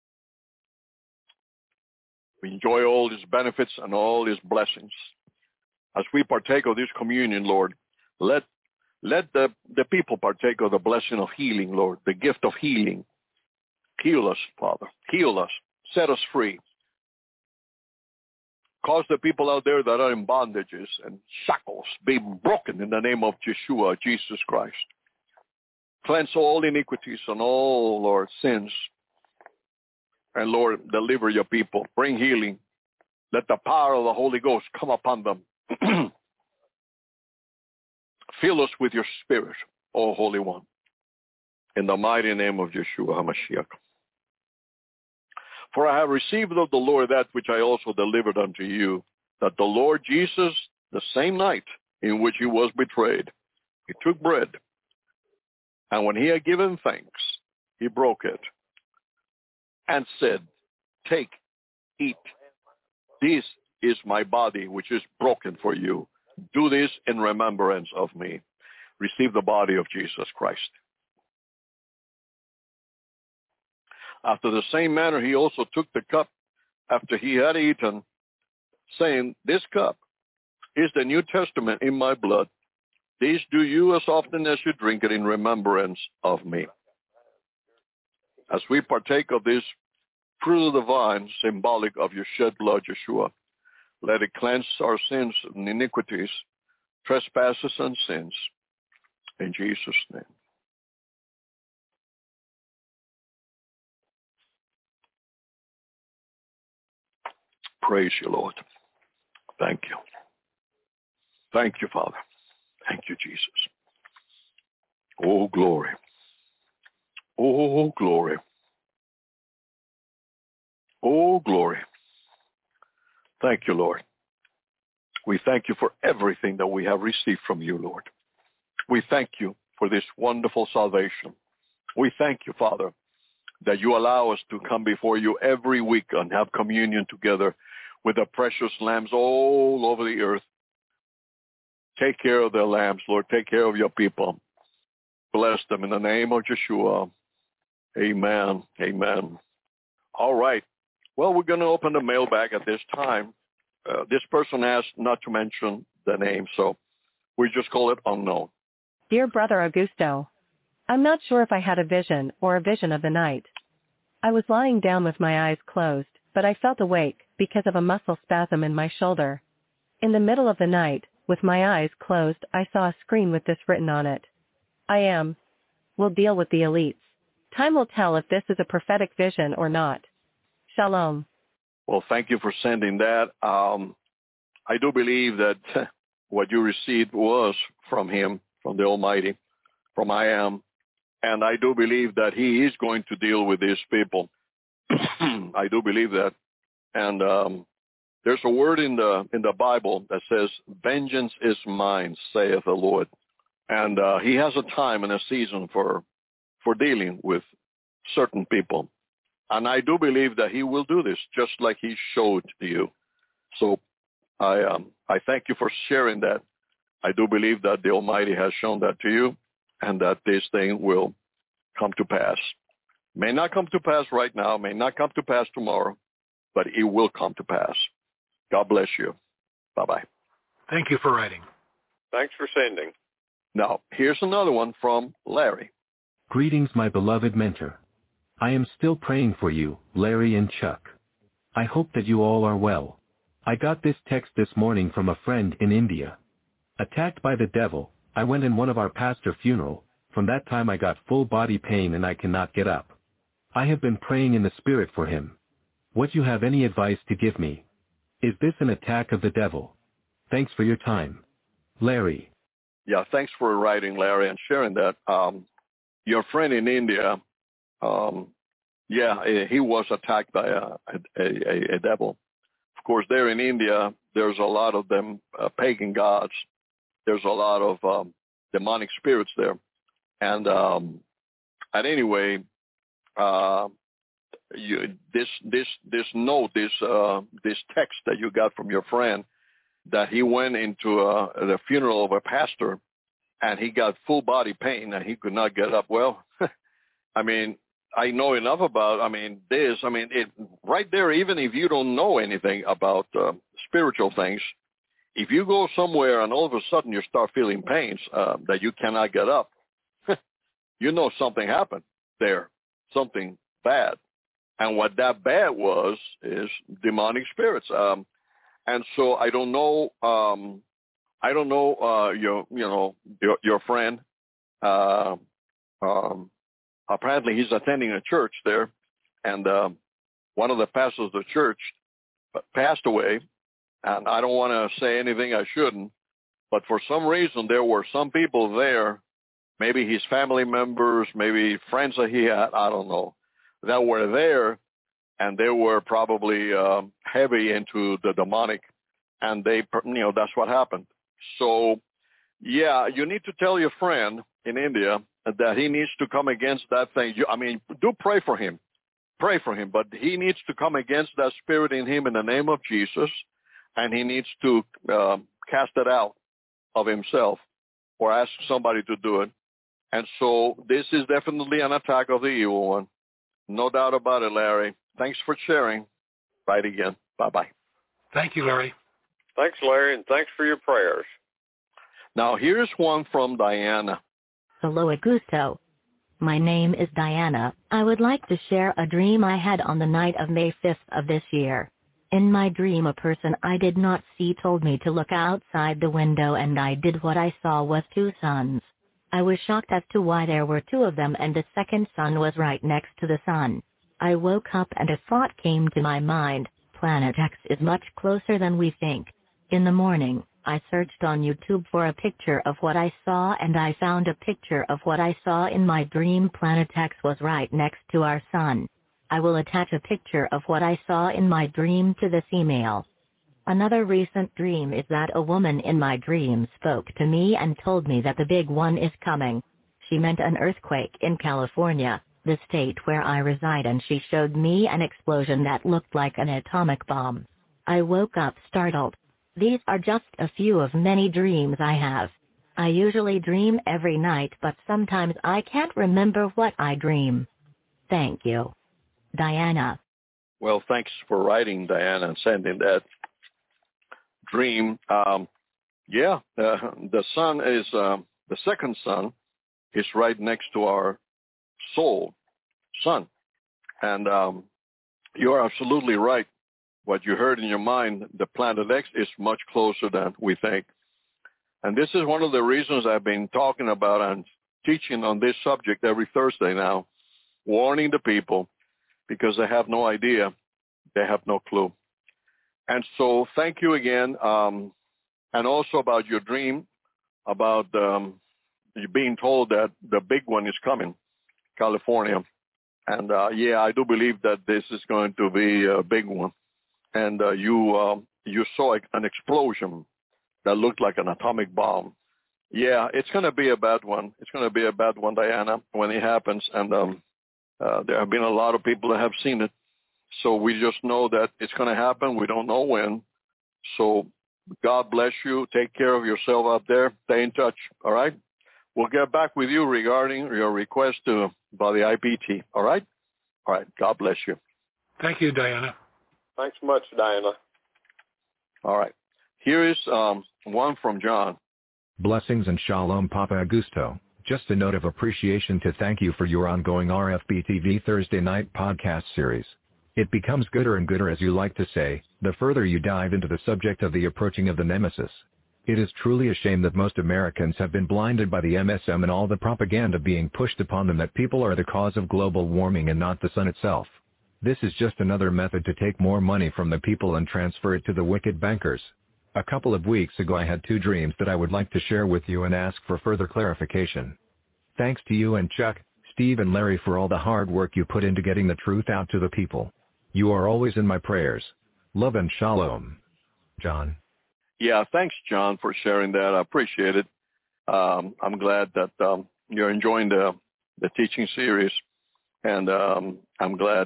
[SPEAKER 3] We enjoy all his benefits and all his blessings. As we partake of this communion, Lord, let the people partake of the blessing of healing, Lord, the gift of healing. Heal us, Father. Heal us. Set us free. Cause the people out there that are in bondages and shackles be broken in the name of Yeshua, Jesus Christ. Cleanse all iniquities and all, Lord, sins. And, Lord, deliver your people. Bring healing. Let the power of the Holy Ghost come upon them. Fill us with your Spirit, O Holy One. In the mighty name of Yeshua HaMashiach. For I have received of the Lord that which I also delivered unto you, that the Lord Jesus, the same night in which he was betrayed, he took bread, and when he had given thanks, he broke it, and said, Take, eat. This is my body, which is broken for you. Do this in remembrance of me. Receive the body of Jesus Christ. After the same manner, he also took the cup after he had eaten, saying, This cup is the New Testament in my blood. This do you as often as you drink it in remembrance of me. As we partake of this fruit of the vine, symbolic of your shed blood, Yeshua, let it cleanse our sins and iniquities, trespasses and sins. In Jesus' name. Praise you, Lord. Thank you. Thank you, Father. Thank you, Jesus. Oh, glory. Oh, glory. Oh, glory. Thank you, Lord. We thank you for everything that we have received from you, Lord. We thank you for this wonderful salvation. We thank you, Father, that you allow us to come before you every week and have communion together with the precious lambs all over the earth. Take care of the lambs, Lord. Take care of your people. Bless them in the name of Yeshua. Amen. Amen. All right. Well, we're going to open the mailbag at this time. This person asked not to mention the name, so we just call it unknown.
[SPEAKER 1] Dear Brother Augusto, I'm not sure if I had a vision or a vision of the night. I was lying down with my eyes closed, but I felt awake because of a muscle spasm in my shoulder. In the middle of the night, with my eyes closed, I saw a screen with this written on it. Will deal with the elites. Time will tell if this is a prophetic vision or not. Shalom.
[SPEAKER 3] Well, thank you for sending that. I do believe that what you received was from him, from the Almighty, from I Am. And I do believe that he is going to deal with these people. I do believe that. And there's a word in the Bible that says, vengeance is mine, saith the Lord. And he has a time and a season for dealing with certain people. And I do believe that he will do this, just like he showed you. So I thank you for sharing that. I do believe that the Almighty has shown that to you, and that this thing will come to pass. May not come to pass right now, may not come to pass tomorrow, but it will come to pass. God bless you. Bye-bye.
[SPEAKER 5] Thank you for writing.
[SPEAKER 4] Thanks for sending.
[SPEAKER 3] Now, here's another one from Larry.
[SPEAKER 6] Greetings, my beloved mentor. I am still praying for you, Larry and Chuck. I hope that you all are well. I got this text this morning from a friend in India. Attacked by the devil, I went in one of our pastor's funeral. From that time I got full body pain and I cannot get up. I have been praying in the spirit for him. Would you have any advice to give me? Is this an attack of the devil? Thanks for your time. Larry.
[SPEAKER 3] Yeah, thanks for writing, Larry, and sharing that. Your friend in India, he was attacked by a devil. Of course, there in India, there's a lot of them pagan gods. There's a lot of demonic spirits there. And anyway, this note, this text that you got from your friend, that he went into the funeral of a pastor and he got full body pain and he could not get up. Well, I mean, I know enough about, it right there, even if you don't know anything about spiritual things, if you go somewhere and all of a sudden you start feeling pains that you cannot get up, you know something happened there, something bad. And what that bad was is demonic spirits. And so I don't know your friend. Apparently he's attending a church there, and one of the pastors of the church passed away. And I don't want to say anything I shouldn't, but for some reason there were some people there, maybe his family members, maybe friends that he had, I don't know, that were there, and they were probably heavy into the demonic, and that's what happened. So, yeah, you need to tell your friend in India that he needs to come against that thing. Do pray for him. Pray for him, but he needs to come against that spirit in him in the name of Jesus, and he needs to cast it out of himself or ask somebody to do it. And so this is definitely an attack of the evil one. No doubt about it, Larry. Thanks for sharing. Right again. Bye-bye.
[SPEAKER 5] Thank you, Larry.
[SPEAKER 4] Thanks, Larry, and thanks for your prayers.
[SPEAKER 3] Now, here's one from Diana.
[SPEAKER 7] Hello, Augusto. My name is Diana. I would like to share a dream I had on the night of May 5th of this year. In my dream, a person I did not see told me to look outside the window, and I did. What I saw was two suns. I was shocked as to why there were two of them, and the second sun was right next to the sun. I woke up and a thought came to my mind: Planet X is much closer than we think. In the morning, I searched on YouTube for a picture of what I saw, and I found a picture of what I saw in my dream. Planet X was right next to our sun. I will attach a picture of what I saw in my dream to this email. Another recent dream is that a woman in my dream spoke to me and told me that the big one is coming. She meant an earthquake in California, the state where I reside, and she showed me an explosion that looked like an atomic bomb. I woke up startled. These are just a few of many dreams I have. I usually dream every night, but sometimes I can't remember what I dream. Thank you. Diana.
[SPEAKER 3] Well, thanks for writing, Diana, and sending that dream. The sun is, the second sun is right next to our soul sun. And you're absolutely right. what you heard in your mind, the planet X, is much closer than we think. And this is one of the reasons I've been talking about and teaching on this subject every Thursday now, warning the people, because they have no idea. They have no clue. And so thank you again. And also about your dream, about you being told that the big one is coming, California. And, I do believe that this is going to be a big one. And you saw an explosion that looked like an atomic bomb. Yeah, it's going to be a bad one. It's going to be a bad one, Diana, when it happens. And there have been a lot of people that have seen it. So we just know that it's going to happen. We don't know when. So God bless you. Take care of yourself out there. Stay in touch, all right? We'll get back with you regarding your request by the IPT, all right? All right. God bless you.
[SPEAKER 5] Thank you, Diana.
[SPEAKER 4] Thanks much, Diana.
[SPEAKER 3] All right. Here is one from John.
[SPEAKER 8] Blessings and shalom, Papa Augusto. Just a note of appreciation to thank you for your ongoing RFB-TV Thursday night podcast series. It becomes gooder and gooder, as you like to say, the further you dive into the subject of the approaching of the nemesis. It is truly a shame that most Americans have been blinded by the MSM and all the propaganda being pushed upon them that people are the cause of global warming and not the sun itself. This is just another method to take more money from the people and transfer it to the wicked bankers. A couple of weeks ago I had two dreams that I would like to share with you and ask for further clarification. Thanks to you and Chuck, Steve and Larry for all the hard work you put into getting the truth out to the people. You are always in my prayers. Love and shalom. John.
[SPEAKER 3] Yeah, thanks, John, for sharing that. I appreciate it. I'm glad that you're enjoying the teaching series, and I'm glad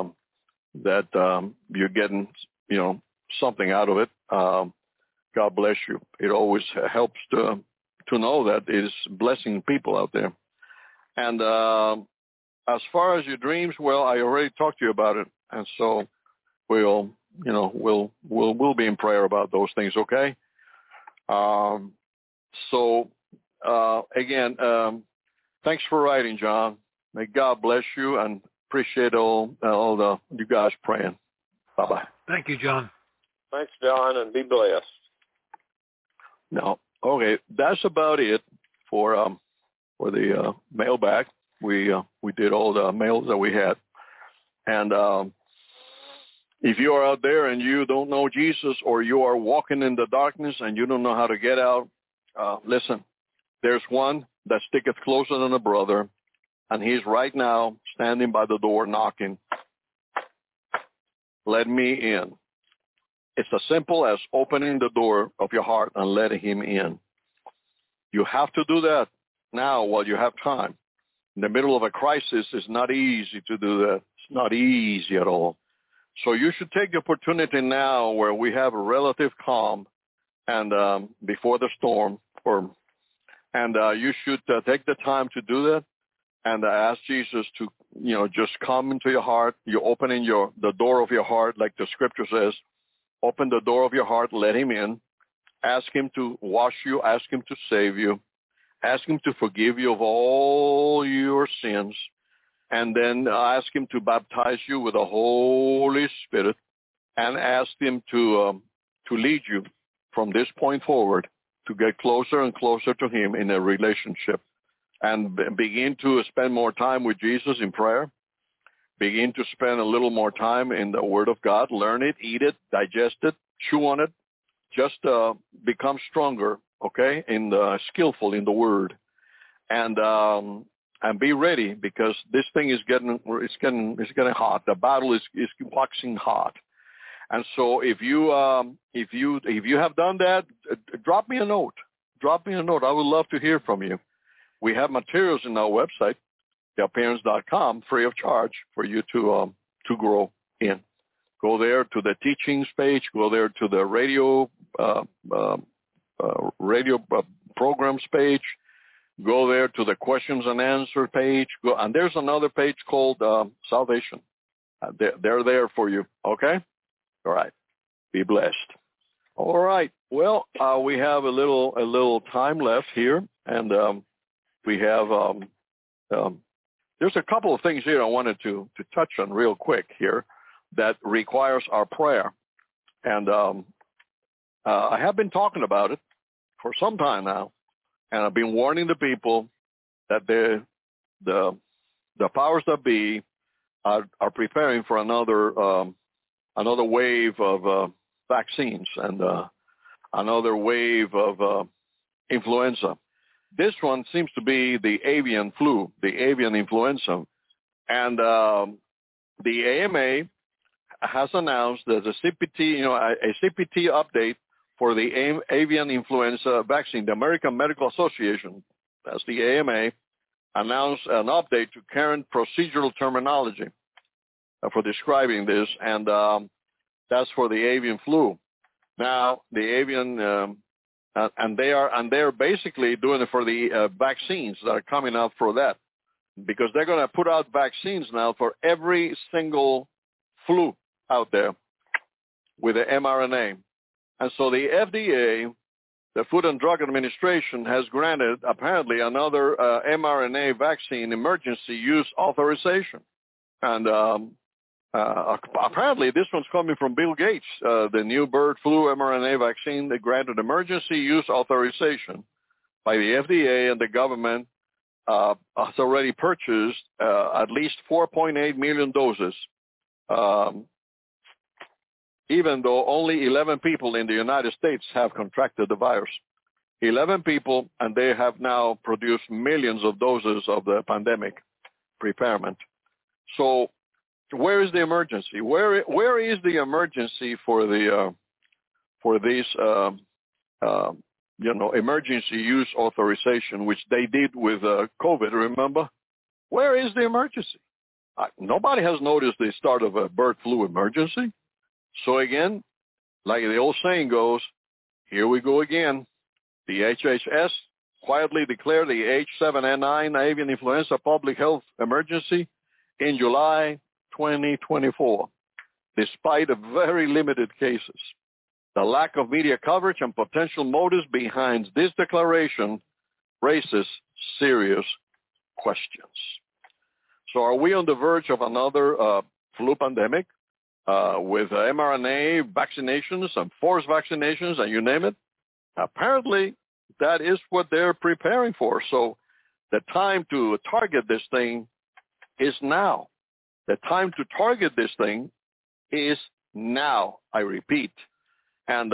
[SPEAKER 3] that you're getting something out of it. God bless you. It always helps to know that it is blessing people out there. And as far as your dreams, well, I already talked to you about it, and so we'll be in prayer about those things. Okay. Again, thanks for writing, John. May God bless you, and appreciate all you guys praying. Bye bye.
[SPEAKER 5] Thank you, John.
[SPEAKER 4] Thanks, John, and be blessed.
[SPEAKER 3] No, okay, that's about it for the mailbag. We did all the mails that we had, and if you are out there and you don't know Jesus, or you are walking in the darkness and you don't know how to get out, listen, there's one that sticketh closer than a brother, and he's right now standing by the door knocking. Let me in. It's as simple as opening the door of your heart and letting him in. You have to do that now while you have time. In the middle of a crisis, it's not easy to do that. It's not easy at all. So you should take the opportunity now where we have a relative calm and before the storm, and you should take the time to do that and ask Jesus to, just come into your heart. You're opening the door of your heart, like the scripture says. Open the door of your heart, let him in. Ask him to wash you. Ask him to save you. Ask him to forgive you of all your sins. And then ask him to baptize you with the Holy Spirit, and ask him to lead you from this point forward to get closer and closer to him in a relationship, and begin to spend more time with Jesus in prayer. Begin to spend a little more time in the Word of God. Learn it, eat it, digest it, chew on it. Just become stronger, okay, skillful in the Word, and be ready, because this thing is getting hot. The battle is waxing hot, and so if you have done that, drop me a note. Drop me a note. I would love to hear from you. We have materials in our website, theappearance.com, free of charge for you to grow in. Go there to the teachings page. Go there to the radio programs page. Go there to the questions and answer page. And there's another page called Salvation. They're there for you. Okay? All right. Be blessed. All right. Well, we have a little time left here, and we have there's a couple of things here I wanted to touch on real quick here. that requires our prayer. And I have been talking about it for some time now, and I've been warning the people that the powers that be are preparing for another wave of vaccines and another wave of influenza. This one seems to be the avian flu, the avian influenza. And the AMA has announced that a CPT update for the avian influenza vaccine. The American Medical Association, that's the AMA, announced an update to current procedural terminology for describing this, and that's for the avian flu. Now, the avian, and they're basically doing it for the vaccines that are coming up for that, because they're going to put out vaccines now for every single flu out there with the mRNA. And so the FDA, the Food and Drug Administration, has granted apparently another mRNA vaccine emergency use authorization. And apparently this one's coming from Bill Gates, the new bird flu mRNA vaccine that granted emergency use authorization by the FDA, and the government has already purchased at least 4.8 million doses, even though only 11 people in the United States have contracted the virus. 11 people, and they have now produced millions of doses of the pandemic preparement. So where is the emergency? Where is the emergency for the for this emergency use authorization, which they did with COVID? Remember, where is the emergency? Nobody has noticed the start of a bird flu emergency. So again, like the old saying goes, here we go again. The HHS quietly declared the H7N9 avian influenza public health emergency in July 2024, despite of very limited cases. The lack of media coverage and potential motives behind this declaration raises serious questions. So are we on the verge of another flu pandemic with mRNA vaccinations and forced vaccinations and you name it? Apparently, that is what they're preparing for. So the time to target this thing is now. The time to target this thing is now, I repeat. And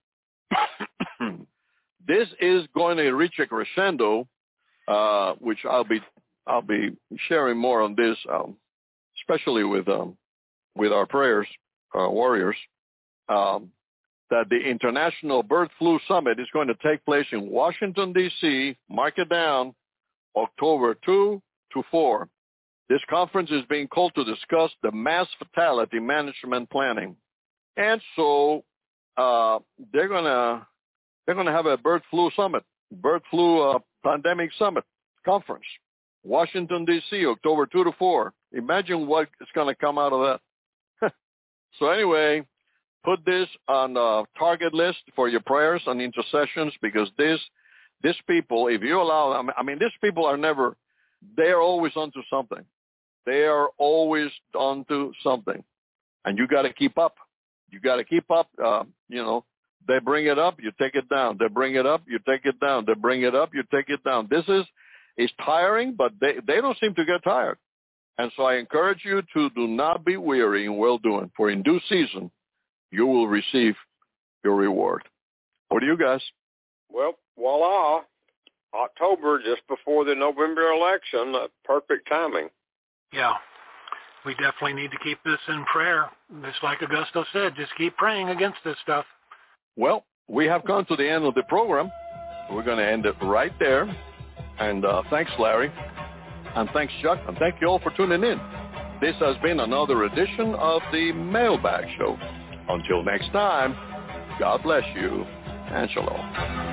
[SPEAKER 3] this is going to reach a crescendo, which I'll be sharing more on this, especially with our prayers, warriors, that the International Bird Flu Summit is going to take place in Washington, D.C., mark it down, October 2 to 4. This conference is being called to discuss the mass fatality management planning. And so they're gonna have a bird flu summit, bird flu pandemic summit conference, Washington, D.C., October 2 to 4. Imagine what is going to come out of that. So anyway, put this on the target list for your prayers and intercessions, because these people, if you allow them, I mean, these people they're always onto something. They are always onto something. And you got to keep up. You got to keep up. They bring it up, you take it down. They bring it up, you take it down. They bring it up, you take it down. This is tiring, but they don't seem to get tired. And so I encourage you to do not be weary in well-doing, for in due season you will receive your reward. What do you guys?
[SPEAKER 4] Well, voila, October, just before the November election, perfect timing.
[SPEAKER 5] Yeah, we definitely need to keep this in prayer. Just like Augusto said, just keep praying against this stuff.
[SPEAKER 3] Well, we have come to the end of the program. We're going to end it right there. And thanks, Larry. And thanks, Chuck. And thank you all for tuning in. This has been another edition of the Mailbag Show. Until next time, God bless you and shalom.